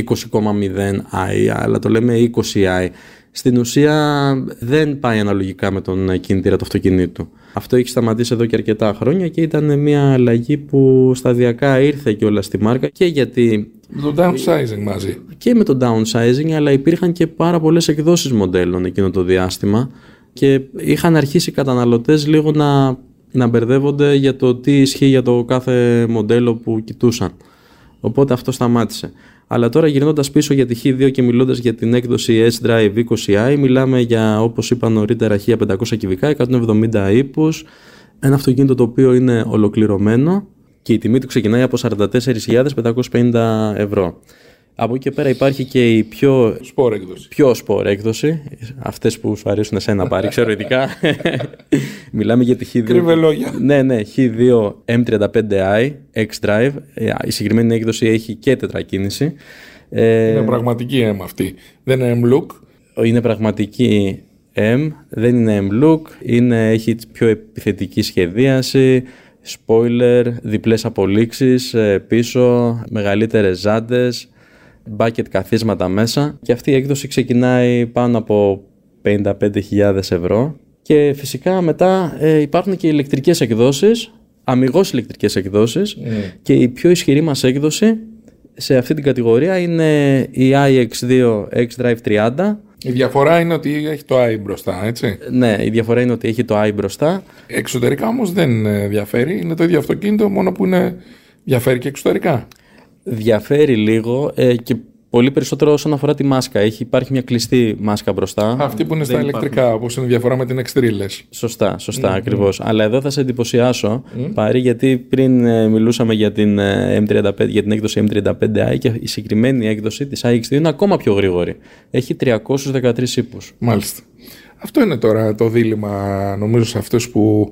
[SPEAKER 3] 20,0i αλλά το λέμε 20i. Στην ουσία δεν πάει αναλογικά με τον κινητήρα του αυτοκινήτου. Αυτό έχει σταματήσει εδώ και αρκετά χρόνια και ήταν μια αλλαγή που σταδιακά ήρθε και όλα στη μάρκα και γιατί...
[SPEAKER 2] Με το downsizing μαζί.
[SPEAKER 3] Και με το downsizing, αλλά υπήρχαν και πάρα πολλές εκδόσεις μοντέλων εκείνο το διάστημα και είχαν αρχίσει οι καταναλωτές λίγο να μπερδεύονται για το τι ισχύει για το κάθε μοντέλο που κοιτούσαν. Οπότε αυτό σταμάτησε. Αλλά τώρα γυρνώντας πίσω για τη H2 και μιλώντας για την έκδοση S-Drive 20i, μιλάμε για, όπως είπα νωρίτερα, 1500 κυβικά, 170 ύπους, ένα αυτοκίνητο το οποίο είναι ολοκληρωμένο και η τιμή του ξεκινάει από 44.550 ευρώ. Από εκεί και πέρα υπάρχει και η πιο σπορ έκδοση, αυτές που σου αρέσουν εσένα να πάρει, ξέρω ειδικά. Μιλάμε για τη H2.
[SPEAKER 2] Κρύβε λόγια.
[SPEAKER 3] Ναι, H2 M35i X-Drive. Η συγκεκριμένη έκδοση έχει και τετρακίνηση.
[SPEAKER 2] Είναι πραγματική M αυτή. Δεν είναι M-Look.
[SPEAKER 3] Είναι πραγματική M, δεν είναι M-Look. Έχει πιο επιθετική σχεδίαση. Spoiler, διπλές απολύξεις πίσω, μεγαλύτερες ζάντες, bucket καθίσματα μέσα και αυτή η έκδοση ξεκινάει πάνω από 55.000 ευρώ και φυσικά μετά υπάρχουν και ηλεκτρικές εκδόσεις, αμιγώς ηλεκτρικές εκδόσεις και η πιο ισχυρή μας έκδοση σε αυτή την κατηγορία είναι η iX2 X-Drive 30.
[SPEAKER 2] Η διαφορά είναι ότι έχει το i μπροστά, έτσι.
[SPEAKER 3] Ναι, η διαφορά είναι ότι έχει το i μπροστά.
[SPEAKER 2] Εξωτερικά όμως δεν διαφέρει, είναι το ίδιο αυτοκίνητο, μόνο που διαφέρει και εξωτερικά.
[SPEAKER 3] Διαφέρει λίγο και πολύ περισσότερο όσον αφορά τη μάσκα. Υπάρχει μια κλειστή μάσκα μπροστά.
[SPEAKER 2] Αυτή που είναι στα ηλεκτρικά, όπως είναι η διαφορά με την X3, λες.
[SPEAKER 3] Σωστά, ακριβώς. Αλλά εδώ θα σε εντυπωσιάσω, Πάρη, γιατί πριν μιλούσαμε για την M35, για την έκδοση M35i και η συγκεκριμένη έκδοση της iX2 είναι ακόμα πιο γρήγορη. Έχει 313 ύπους. Μάλιστα.
[SPEAKER 2] Αυτό είναι τώρα το δίλημμα, νομίζω, σε αυτούς που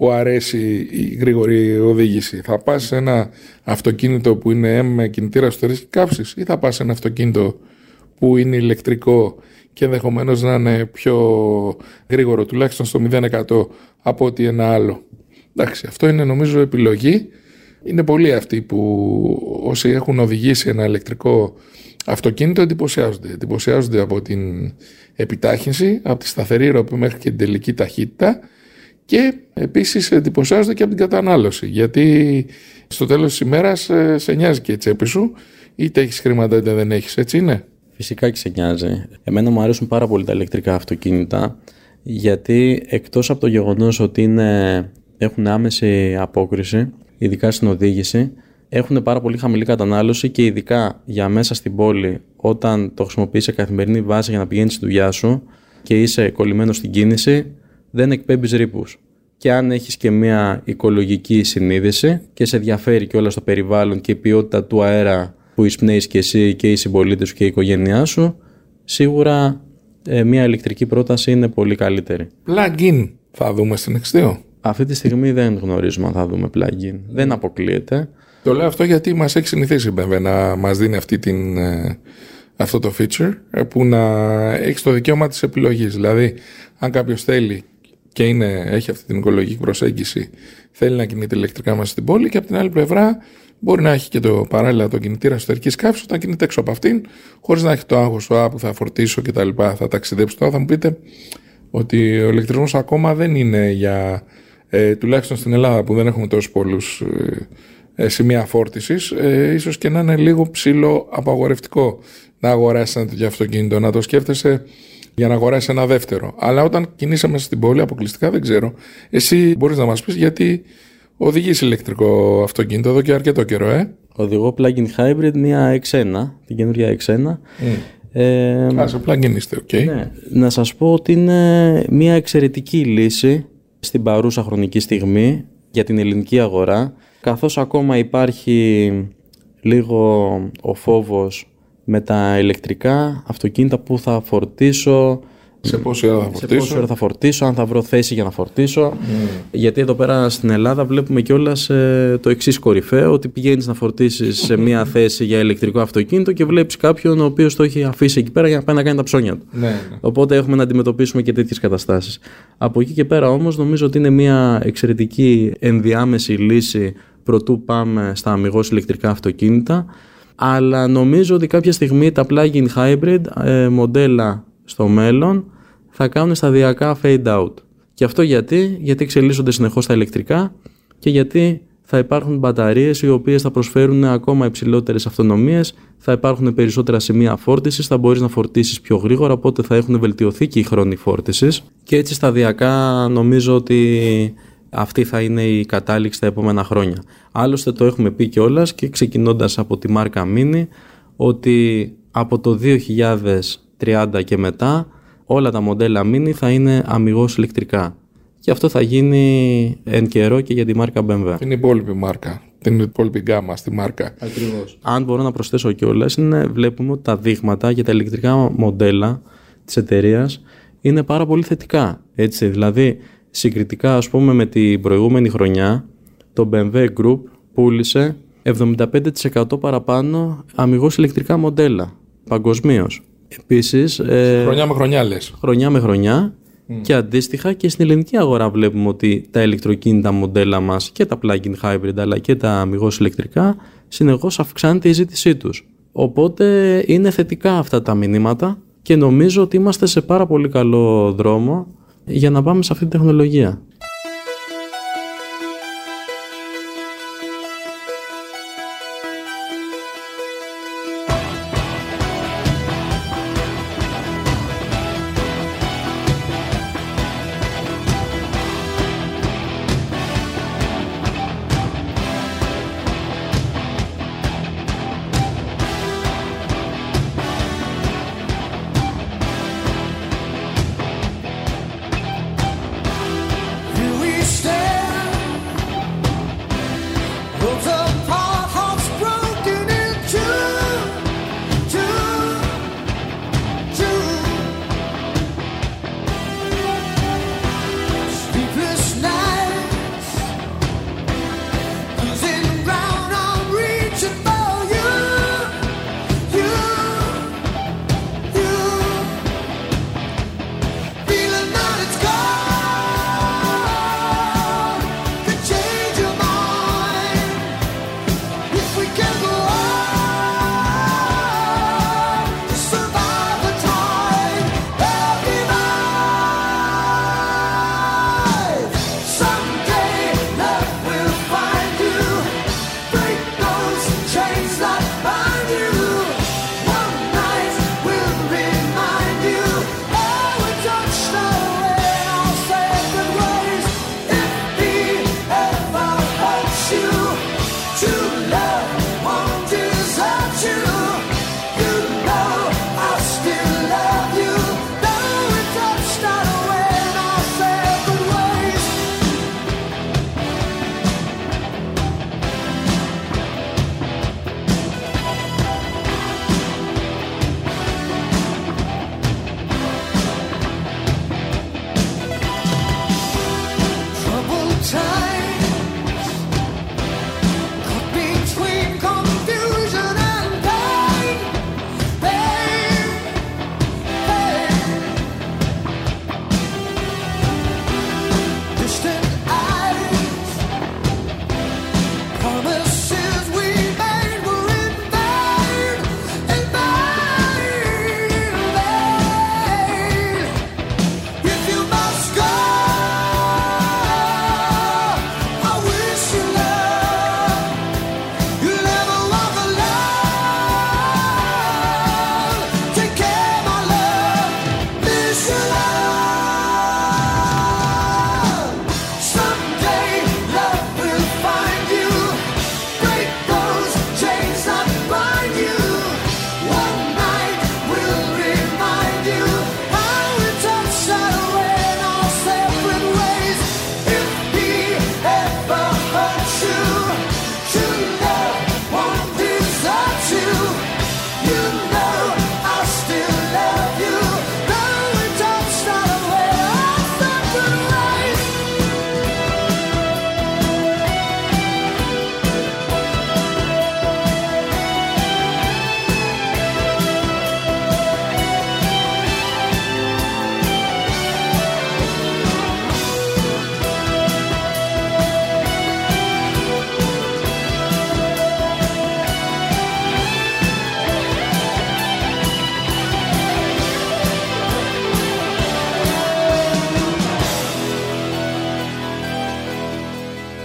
[SPEAKER 2] αρέσει η γρήγορη οδήγηση. Θα πας σε ένα αυτοκίνητο που είναι με κινητήρα εσωτερικής καύσης ή θα πας σε ένα αυτοκίνητο που είναι ηλεκτρικό και ενδεχομένως να είναι πιο γρήγορο, τουλάχιστον στο 0% από ότι ένα άλλο. Εντάξει, αυτό είναι νομίζω επιλογή. Είναι πολλοί αυτοί που όσοι έχουν οδηγήσει ένα ηλεκτρικό αυτοκίνητο εντυπωσιάζονται από την επιτάχυνση, από τη σταθερή ροπή μέχρι και την τελική ταχύτητα. Και επίσης εντυπωσιάζονται και από την κατανάλωση, γιατί στο τέλος της ημέρας σε νοιάζει και η τσέπη σου, είτε έχεις χρήματα είτε δεν έχεις, έτσι είναι.
[SPEAKER 3] Φυσικά και σε νοιάζει. Εμένα μου αρέσουν πάρα πολύ τα ηλεκτρικά αυτοκίνητα, γιατί εκτός από το γεγονός ότι έχουν άμεση απόκριση, ειδικά στην οδήγηση, έχουν πάρα πολύ χαμηλή κατανάλωση και ειδικά για μέσα στην πόλη, όταν το χρησιμοποιείς σε καθημερινή βάση για να πηγαίνεις στη δουλειά σου και είσαι κολλημένος στην κίνηση, δεν εκπέμπεις ρήπους. Και αν έχεις και μια οικολογική συνείδηση και σε ενδιαφέρει και όλα στο περιβάλλον και η ποιότητα του αέρα που εισπνέεις και εσύ και οι συμπολίτες σου και η οικογένειά σου, σίγουρα μια ηλεκτρική πρόταση είναι πολύ καλύτερη.
[SPEAKER 2] Plug-in θα δούμε στην X2.
[SPEAKER 3] Αυτή τη στιγμή δεν γνωρίζουμε αν θα δούμε plug-in. Δεν αποκλείεται.
[SPEAKER 2] Το λέω αυτό γιατί μας έχει συνηθίσει η BMW να μας δίνει αυτό το feature που να έχει το δικαίωμα της επιλογής. Δηλαδή, αν κάποιος θέλει και έχει αυτή την οικολογική προσέγγιση, θέλει να κινείται ηλεκτρικά μέσα στην πόλη και από την άλλη πλευρά μπορεί να έχει και παράλληλα το κινητήρα εσωτερικής καύσης όταν κινείται έξω από αυτήν, χωρίς να έχει το άγχος που θα φορτίσω και τα λοιπά, θα ταξιδέψω. Τώρα θα μου πείτε ότι ο ηλεκτρισμός ακόμα δεν είναι για, τουλάχιστον στην Ελλάδα που δεν έχουμε τόσους πολλούς σημεία φόρτισης, ίσως και να είναι λίγο ψηλό απαγορευτικό να αγοράσεις ένα τέτοιο αυτοκίνητο, να το σκέφτεσαι για να αγοράσεις ένα δεύτερο. Αλλά όταν κινείσαι μέσα στην πόλη, αποκλειστικά δεν ξέρω. Εσύ μπορείς να μας πεις γιατί οδηγείς ηλεκτρικό αυτοκίνητο εδώ και αρκετό καιρό,
[SPEAKER 3] Οδηγώ plug-in hybrid, μια X1, την καινούργια X1.
[SPEAKER 2] Σε plug-in είστε, ok.
[SPEAKER 3] Ναι, να σας πω ότι είναι μια εξαιρετική λύση στην παρούσα χρονική στιγμή για την ελληνική αγορά, καθώς ακόμα υπάρχει λίγο ο φόβος με τα ηλεκτρικά αυτοκίνητα που θα φορτίσω,
[SPEAKER 2] σε πόση ώρα θα φορτίσω,
[SPEAKER 3] αν θα βρω θέση για να φορτίσω. Γιατί εδώ πέρα στην Ελλάδα βλέπουμε κιόλας το εξής κορυφαίο, ότι πηγαίνεις να φορτίσεις σε μια θέση για ηλεκτρικό αυτοκίνητο και βλέπεις κάποιον ο οποίος το έχει αφήσει εκεί πέρα για να πάει να κάνει τα ψώνια του.
[SPEAKER 2] Ναι.
[SPEAKER 3] Οπότε έχουμε να αντιμετωπίσουμε και τέτοιες καταστάσεις. Από εκεί και πέρα όμως νομίζω ότι είναι μια εξαιρετική ενδιάμεση λύση προτού πάμε στα αμιγώς ηλεκτρικά αυτοκίνητα. Αλλά νομίζω ότι κάποια στιγμή τα plug-in hybrid μοντέλα στο μέλλον θα κάνουν σταδιακά fade out. Και αυτό γιατί εξελίσσονται συνεχώς τα ηλεκτρικά και γιατί θα υπάρχουν μπαταρίες οι οποίες θα προσφέρουν ακόμα υψηλότερες αυτονομίες, θα υπάρχουν περισσότερα σημεία φόρτισης, θα μπορείς να φορτίσεις πιο γρήγορα, οπότε θα έχουν βελτιωθεί και οι χρόνοι φόρτισης. Και έτσι σταδιακά νομίζω ότι αυτή θα είναι η κατάληξη τα επόμενα χρόνια. Άλλωστε το έχουμε πει κιόλας και ξεκινώντας από τη μάρκα Mini, ότι από το 2030 και μετά όλα τα μοντέλα Mini θα είναι αμιγώς ηλεκτρικά. Και αυτό θα γίνει εν καιρό και για τη μάρκα BMW.
[SPEAKER 2] Την υπόλοιπη μάρκα, την υπόλοιπη γκάμα στη μάρκα.
[SPEAKER 3] Ακριβώς. Αν μπορώ να προσθέσω κιόλας, βλέπουμε ότι τα δείγματα για τα ηλεκτρικά μοντέλα της εταιρείας είναι πάρα πολύ θετικά. Έτσι, δηλαδή, συγκριτικά ας πούμε με την προηγούμενη χρονιά, το BMW Group πούλησε 75% παραπάνω αμιγώς ηλεκτρικά μοντέλα παγκοσμίως. Επίσης,
[SPEAKER 2] χρονιά με χρονιά λες.
[SPEAKER 3] Χρονιά με χρονιά. Και αντίστοιχα και στην ελληνική αγορά βλέπουμε ότι τα ηλεκτροκίνητα μοντέλα μας και τα plug-in hybrid αλλά και τα αμιγώς ηλεκτρικά συνεχώς αυξάνεται η ζήτησή τους. Οπότε είναι θετικά αυτά τα μηνύματα και νομίζω ότι είμαστε σε πάρα πολύ καλό δρόμο για να πάμε σε αυτή την τεχνολογία.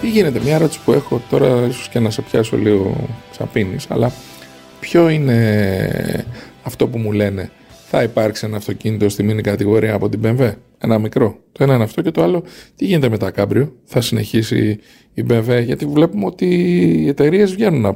[SPEAKER 2] Τι γίνεται, μια ερώτηση που έχω τώρα, ίσως και να σε πιάσω λίγο ξαπίνης, αλλά ποιο είναι αυτό που μου λένε, θα υπάρξει ένα αυτοκίνητο στη μίνι κατηγορία από την BMW, ένα μικρό? Το ένα είναι αυτό, και το άλλο, τι γίνεται με τα κάμπριο, θα συνεχίσει η BMW? Γιατί βλέπουμε ότι οι εταιρείες βγαίνουν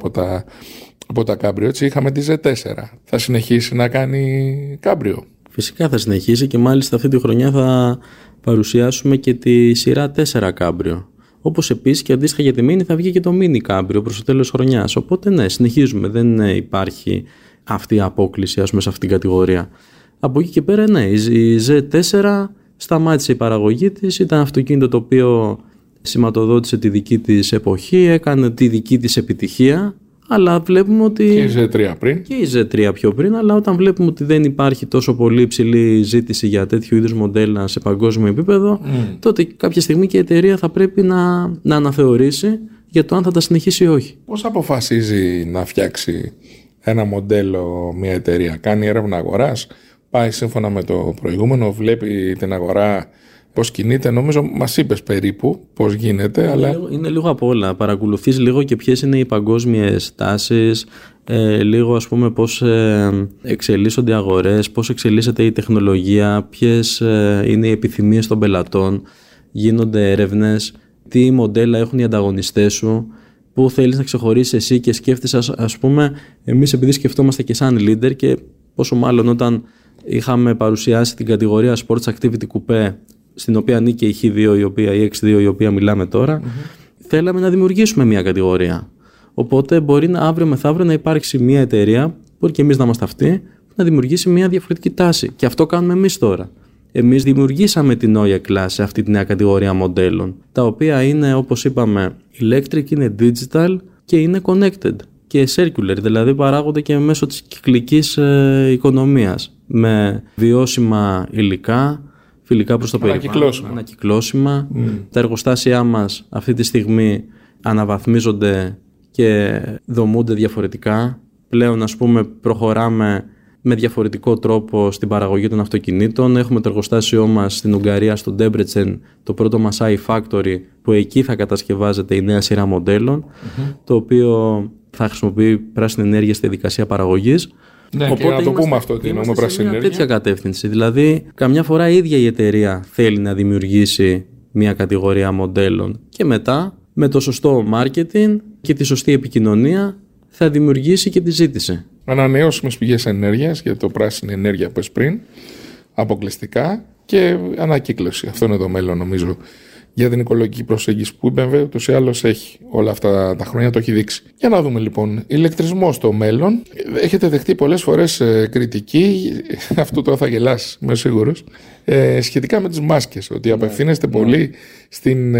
[SPEAKER 2] από τα κάμπριο, έτσι. Είχαμε τη Z4, θα συνεχίσει να κάνει κάμπριο?
[SPEAKER 3] Φυσικά θα συνεχίσει, και μάλιστα αυτή τη χρονιά θα παρουσιάσουμε και τη σειρά 4 κάμπριο. Όπως επίσης και αντίστοιχα για τη Mini θα βγει και το Mini κάμπριο προς το τέλος χρονιάς. Οπότε ναι, συνεχίζουμε, δεν υπάρχει αυτή η απόκληση, ας πούμε, σε αυτήν την κατηγορία. Από εκεί και πέρα, ναι, η Z4 σταμάτησε η παραγωγή της, ήταν αυτοκίνητο το οποίο σηματοδότησε τη δική της εποχή, έκανε τη δική της επιτυχία, αλλά βλέπουμε ότι...
[SPEAKER 2] Και η Z3 πριν.
[SPEAKER 3] Και η Z3 πιο πριν, αλλά όταν βλέπουμε ότι δεν υπάρχει τόσο πολύ υψηλή ζήτηση για τέτοιου είδους μοντέλα σε παγκόσμιο επίπεδο, τότε κάποια στιγμή και η εταιρεία θα πρέπει να αναθεωρήσει για το αν θα τα συνεχίσει ή όχι.
[SPEAKER 2] Πώς αποφασίζει να φτιάξει ένα μοντέλο μια εταιρεία? Κάνει έρευνα αγοράς, πάει σύμφωνα με το προηγούμενο, βλέπει την αγορά πώς κινείται? Νομίζω μας είπες περίπου πώς γίνεται, αλλά...
[SPEAKER 3] Είναι λίγο από όλα. Παρακολουθείς λίγο και ποιες είναι οι παγκόσμιες τάσεις, λίγο ας πούμε πώς εξελίσσονται οι αγορές, πώς εξελίσσεται η τεχνολογία, ποιες είναι οι επιθυμίες των πελατών, γίνονται έρευνες, τι μοντέλα έχουν οι ανταγωνιστές σου, πού θέλεις να ξεχωρίσεις εσύ και σκέφτεσαι, ας πούμε, εμείς επειδή σκεφτόμαστε και σαν leader, και πόσο μάλλον όταν είχαμε παρουσιάσει την κατηγορία Sports Activity Coupé, στην οποία ανήκει η X2, η X2 η οποία μιλάμε τώρα, θέλαμε να δημιουργήσουμε μια κατηγορία. Οπότε μπορεί αύριο μεθαύριο να υπάρξει μια εταιρεία, μπορεί και εμείς να είμαστε αυτοί, να δημιουργήσει μια διαφορετική τάση. Και αυτό κάνουμε εμείς τώρα. Εμείς δημιουργήσαμε την Neue Klasse, αυτή τη νέα κατηγορία μοντέλων, τα οποία είναι, όπως είπαμε, electric, είναι digital και είναι connected και circular, δηλαδή παράγονται και μέσω της κυκλικής οικονομίας, με βιώσιμα υλικά, φιλικά προς το περιβάλλον, ανακυκλώσιμα. Τα εργοστάσια μας αυτή τη στιγμή αναβαθμίζονται και δομούνται διαφορετικά. Πλέον, ας πούμε, προχωράμε με διαφορετικό τρόπο στην παραγωγή των αυτοκινήτων. Έχουμε το εργοστάσιό μας στην Ουγγαρία, στο Ντέμπρετσεν, το πρώτο μας iFactory, που εκεί θα κατασκευάζεται η νέα σειρά μοντέλων, το οποίο θα χρησιμοποιεί πράσινη ενέργεια στη διαδικασία παραγωγής.
[SPEAKER 2] Ναι, οπότε και να το πούμε αυτό, ότι εννοούμε πράσινη ενέργεια.
[SPEAKER 3] Τέτοια κατεύθυνση. Δηλαδή, καμιά φορά η ίδια η εταιρεία θέλει να δημιουργήσει μια κατηγορία μοντέλων και μετά, με το σωστό marketing και τη σωστή επικοινωνία, θα δημιουργήσει και τη ζήτηση.
[SPEAKER 2] Ανανεώσιμες πηγές ενέργειας, για το πράσινη ενέργεια πες πριν, αποκλειστικά, και ανακύκλωση. Αυτό είναι το μέλλον, νομίζω, για την οικολογική προσέγγιση που η BMW ούτως ή άλλως έχει. Όλα αυτά τα χρόνια το έχει δείξει. Για να δούμε λοιπόν, ηλεκτρισμό στο μέλλον. Έχετε δεχτεί πολλές φορές κριτική, αυτό τώρα θα γελάσει, είμαι σίγουρος, σχετικά με τις μάσκες, ότι απευθύνεστε πολύ στην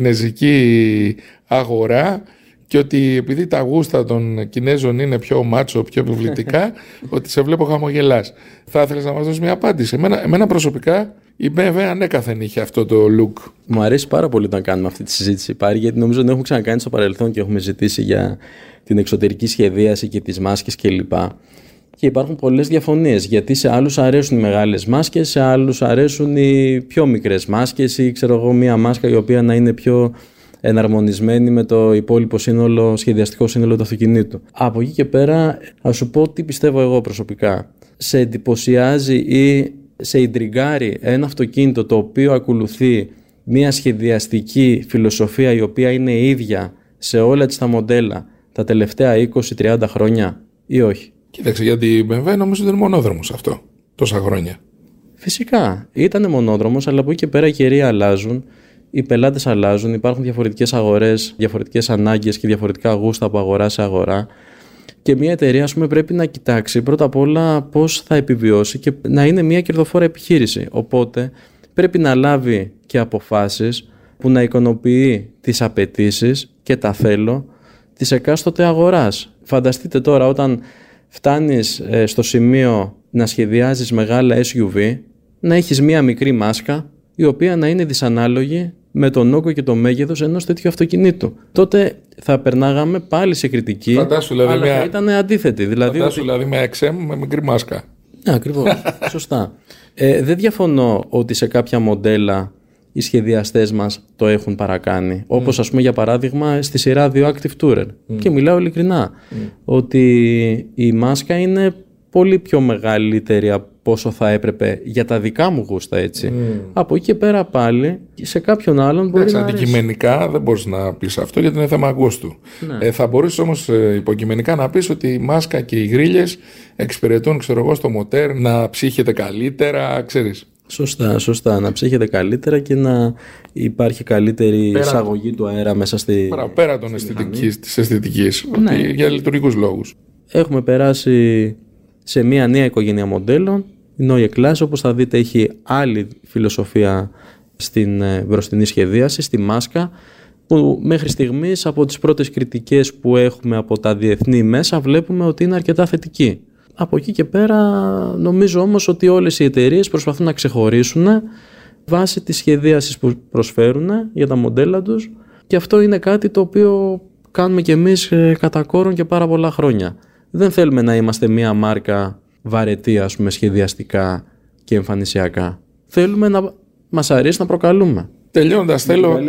[SPEAKER 2] κινεζική αγορά, και ότι επειδή τα γούστα των Κινέζων είναι πιο μάτσο, πιο επιβλητικά, ότι σε βλέπω χαμογελάς. Θα ήθελες να μας δώσεις μια απάντηση? Εμένα προσωπικά η BMW ανέκαθεν είχε αυτό το look.
[SPEAKER 3] Μου αρέσει πάρα πολύ να κάνουμε αυτή τη συζήτηση, Πάρη, γιατί νομίζω ότι έχουμε ξανακάνει στο παρελθόν και έχουμε ζητήσει για την εξωτερική σχεδίαση και τις μάσκες κλπ. Και υπάρχουν πολλές διαφωνίες, γιατί σε άλλους αρέσουν οι μεγάλες μάσκες, σε άλλους αρέσουν οι πιο μικρές μάσκες, ή ξέρω εγώ, μια μάσκα η οποία να είναι πιο εναρμονισμένη με το υπόλοιπο σύνολο, σχεδιαστικό σύνολο του αυτοκινήτου. Από εκεί και πέρα, ας σου πω τι πιστεύω εγώ προσωπικά. Σε εντυπωσιάζει ή σε ιντριγκάρει ένα αυτοκίνητο το οποίο ακολουθεί μια σχεδιαστική φιλοσοφία η οποία είναι ίδια σε όλα τα μοντέλα τα τελευταία 20-30 χρόνια ή όχι?
[SPEAKER 2] Κοίταξε, γιατί η BMW νομίζω ότι είναι μονόδρομος αυτό τόσα χρόνια.
[SPEAKER 3] Φυσικά, ήταν μονόδρομος, αλλά από εκεί και πέρα οι καιροί αλλάζουν. Οι πελάτες αλλάζουν, υπάρχουν διαφορετικές αγορές, διαφορετικές ανάγκες και διαφορετικά γούστα από αγορά σε αγορά. Και μια εταιρεία, ας πούμε, πρέπει να κοιτάξει πρώτα απ' όλα πώς θα επιβιώσει και να είναι μια κερδοφόρα επιχείρηση. Οπότε πρέπει να λάβει και αποφάσεις που να ικανοποιεί τις απαιτήσεις και τα θέλω της εκάστοτε αγοράς. Φανταστείτε τώρα, όταν φτάνεις στο σημείο να σχεδιάζεις μεγάλα SUV, να έχεις μια μικρή μάσκα η οποία να είναι δυσανάλογη με τον όγκο και το μέγεθος ενός τέτοιου αυτοκινήτου. Τότε θα περνάγαμε πάλι σε κριτική,
[SPEAKER 2] φαντάσου, δηλαδή,
[SPEAKER 3] αλλά θα ήταν αντίθετη.
[SPEAKER 2] Φαντάσου δηλαδή με XM με μικρή μάσκα.
[SPEAKER 3] Ναι, ακριβώς. Σωστά. Δεν διαφωνώ ότι σε κάποια μοντέλα οι σχεδιαστές μας το έχουν παρακάνει. Όπως ας πούμε για παράδειγμα στη σειρά Radioactive Tourer. Και μιλάω ειλικρινά ότι η μάσκα είναι πολύ πιο μεγαλύτερη από όσο θα έπρεπε για τα δικά μου γούστα, έτσι. Από εκεί και πέρα πάλι σε κάποιον άλλον μπορεί να
[SPEAKER 2] αντικειμενικά δεν μπορείς να πεις αυτό γιατί είναι θέμα γούστου. Ναι. Θα μπορείς όμως υποκειμενικά να πεις ότι η μάσκα και οι γρίλες εξυπηρετούν, ξέρω εγώ, στο μοτέρ να ψύχεται καλύτερα, ξέρεις.
[SPEAKER 3] Σωστά. Να ψύχεται καλύτερα και να υπάρχει καλύτερη εισαγωγή του αέρα μέσα στη...
[SPEAKER 2] Πέρα των της αισθητικής, για λειτουργικούς λόγους.
[SPEAKER 3] Έχουμε περάσει σε μια νέα οικογένεια μοντέλων. Η Neue Klasse, όπως θα δείτε, έχει άλλη φιλοσοφία στην μπροστινή σχεδίαση, στη μάσκα, που μέχρι στιγμής από τις πρώτες κριτικές που έχουμε από τα διεθνή μέσα βλέπουμε ότι είναι αρκετά θετική. Από εκεί και πέρα νομίζω όμως ότι όλες οι εταιρείες προσπαθούν να ξεχωρίσουν βάσει της σχεδίασης που προσφέρουν για τα μοντέλα τους, και αυτό είναι κάτι το οποίο κάνουμε και εμείς κατά κόρον και πάρα πολλά χρόνια. Δεν θέλουμε να είμαστε μια μάρκα βαρετή, ας πούμε, σχεδιαστικά και εμφανισιακά. Θέλουμε να μας αρέσει να προκαλούμε.
[SPEAKER 2] Τελειώνοντας θέλω...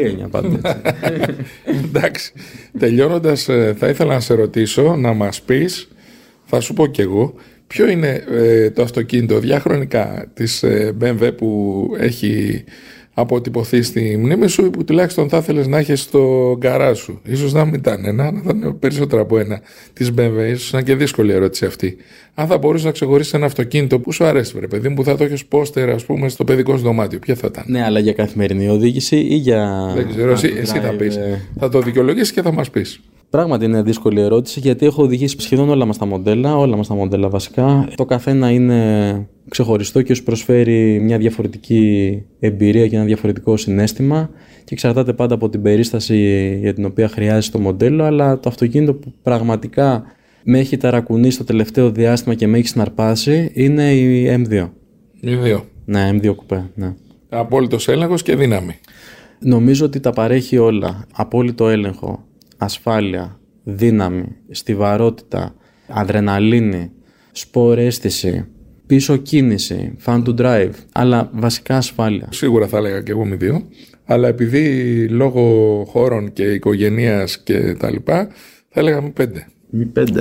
[SPEAKER 2] Εντάξει. Τελειώνοντας θα ήθελα να σε ρωτήσω, να μας πεις, θα σου πω κι εγώ, ποιο είναι το αυτοκίνητο διαχρονικά της BMW που έχει αποτυπωθεί στη μνήμη σου ή που τουλάχιστον θα ήθελες να έχεις στο γκαράζ σου? Ίσως να μην ήταν ένα, να ήταν περισσότερα από ένα της BMW. Ίσως είναι και δύσκολη ερώτηση αυτή. Αν θα μπορούσες να ξεχωρίσεις ένα αυτοκίνητο που σου αρέσει, βρε παιδί μου, που θα το έχεις πόστερ, ας πούμε, στο παιδικό σου δωμάτιο, ποια θα ήταν?
[SPEAKER 3] Ναι, αλλά για καθημερινή οδήγηση ή για...
[SPEAKER 2] Δεν ξέρω, εσύ θα πεις. Θα το δικαιολογήσεις και θα μας πεις.
[SPEAKER 3] Πράγματι είναι δύσκολη ερώτηση, γιατί έχω οδηγήσει σχεδόν όλα μας τα μοντέλα βασικά. Το καθένα είναι ξεχωριστό και σου προσφέρει μια διαφορετική εμπειρία και ένα διαφορετικό συναίσθημα και εξαρτάται πάντα από την περίσταση για την οποία χρειάζεται το μοντέλο, αλλά το αυτοκίνητο που πραγματικά με έχει ταρακουνήσει το τελευταίο διάστημα και με έχει συναρπάσει είναι η M2.
[SPEAKER 2] M2.
[SPEAKER 3] Ναι, M2 κουπέ, ναι.
[SPEAKER 2] Απόλυτος έλεγχος και δύναμη.
[SPEAKER 3] Νομίζω ότι τα παρέχει όλα. Απόλυτο έλεγχο, ασφάλεια, δύναμη, στιβαρότητα, αδρεναλίνη, σπορ αίσθηση, πίσω κίνηση, fun to drive, αλλά βασικά ασφάλεια.
[SPEAKER 2] Σίγουρα θα έλεγα και εγώ με 2, αλλά επειδή λόγω χώρων και οικογενείας και τα λοιπά, θα έλεγα με 5.
[SPEAKER 3] Με 5.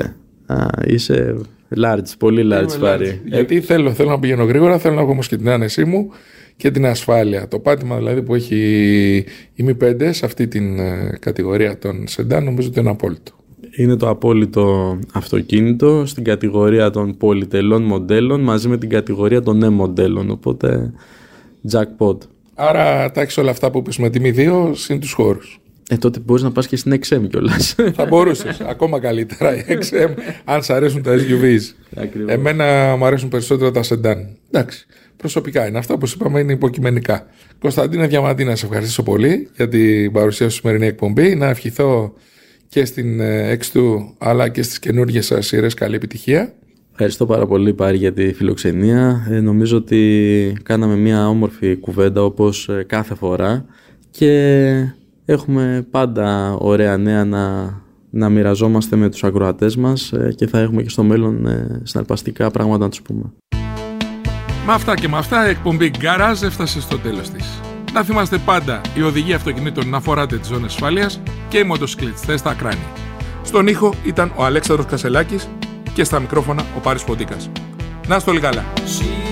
[SPEAKER 3] Είσαι large, πολύ large πάρει.
[SPEAKER 2] Γιατί θέλω να πηγαίνω γρήγορα, θέλω να έχω όμως και την άνεσή μου και την ασφάλεια. Το πάτημα δηλαδή που έχει η Mi 5 σε αυτή την κατηγορία των σεντάν, νομίζω ότι είναι απόλυτο.
[SPEAKER 3] Είναι το απόλυτο αυτοκίνητο στην κατηγορία των πολυτελών μοντέλων μαζί με την κατηγορία των μοντέλων, οπότε jackpot.
[SPEAKER 2] Άρα τα έχεις όλα αυτά που είπες με τη Mi 2 συν τους χώρους.
[SPEAKER 3] Τότε μπορείς να πας και στην XM κιόλας.
[SPEAKER 2] Θα μπορούσες, ακόμα καλύτερα η XM, αν σ' αρέσουν τα SUVs.
[SPEAKER 3] Ακριβώς.
[SPEAKER 2] Εμένα μου αρέσουν περισσότερο τα σεντάν. Εντάξει, προσωπικά είναι αυτά, όπως είπαμε, είναι υποκειμενικά. Κωνσταντίνε Διαμαντή, να σε ευχαριστήσω πολύ για την παρουσία στη σημερινή εκπομπή. Να ευχηθώ και στην X2 αλλά και στις καινούργιες σας σειρές καλή επιτυχία.
[SPEAKER 3] Ευχαριστώ πάρα πολύ, Πάρη, για τη φιλοξενία. Νομίζω ότι κάναμε μια όμορφη κουβέντα όπως κάθε φορά και έχουμε πάντα ωραία νέα να μοιραζόμαστε με τους ακροατές μας και θα έχουμε και στο μέλλον συναρπαστικά πράγματα να τους πούμε.
[SPEAKER 2] Με αυτά και με αυτά η εκπομπή Garage έφτασε στο τέλος της. Να θυμάστε πάντα, η οδηγία αυτοκινήτων να φοράτε τις ζώνες ασφαλείας και οι μοτοσυκλετιστές στα ακράνια. Στον ήχο ήταν ο Αλέξανδρος Κασελάκης και στα μικρόφωνα ο Πάρης Ποντίκας. Να είστε όλοι καλά.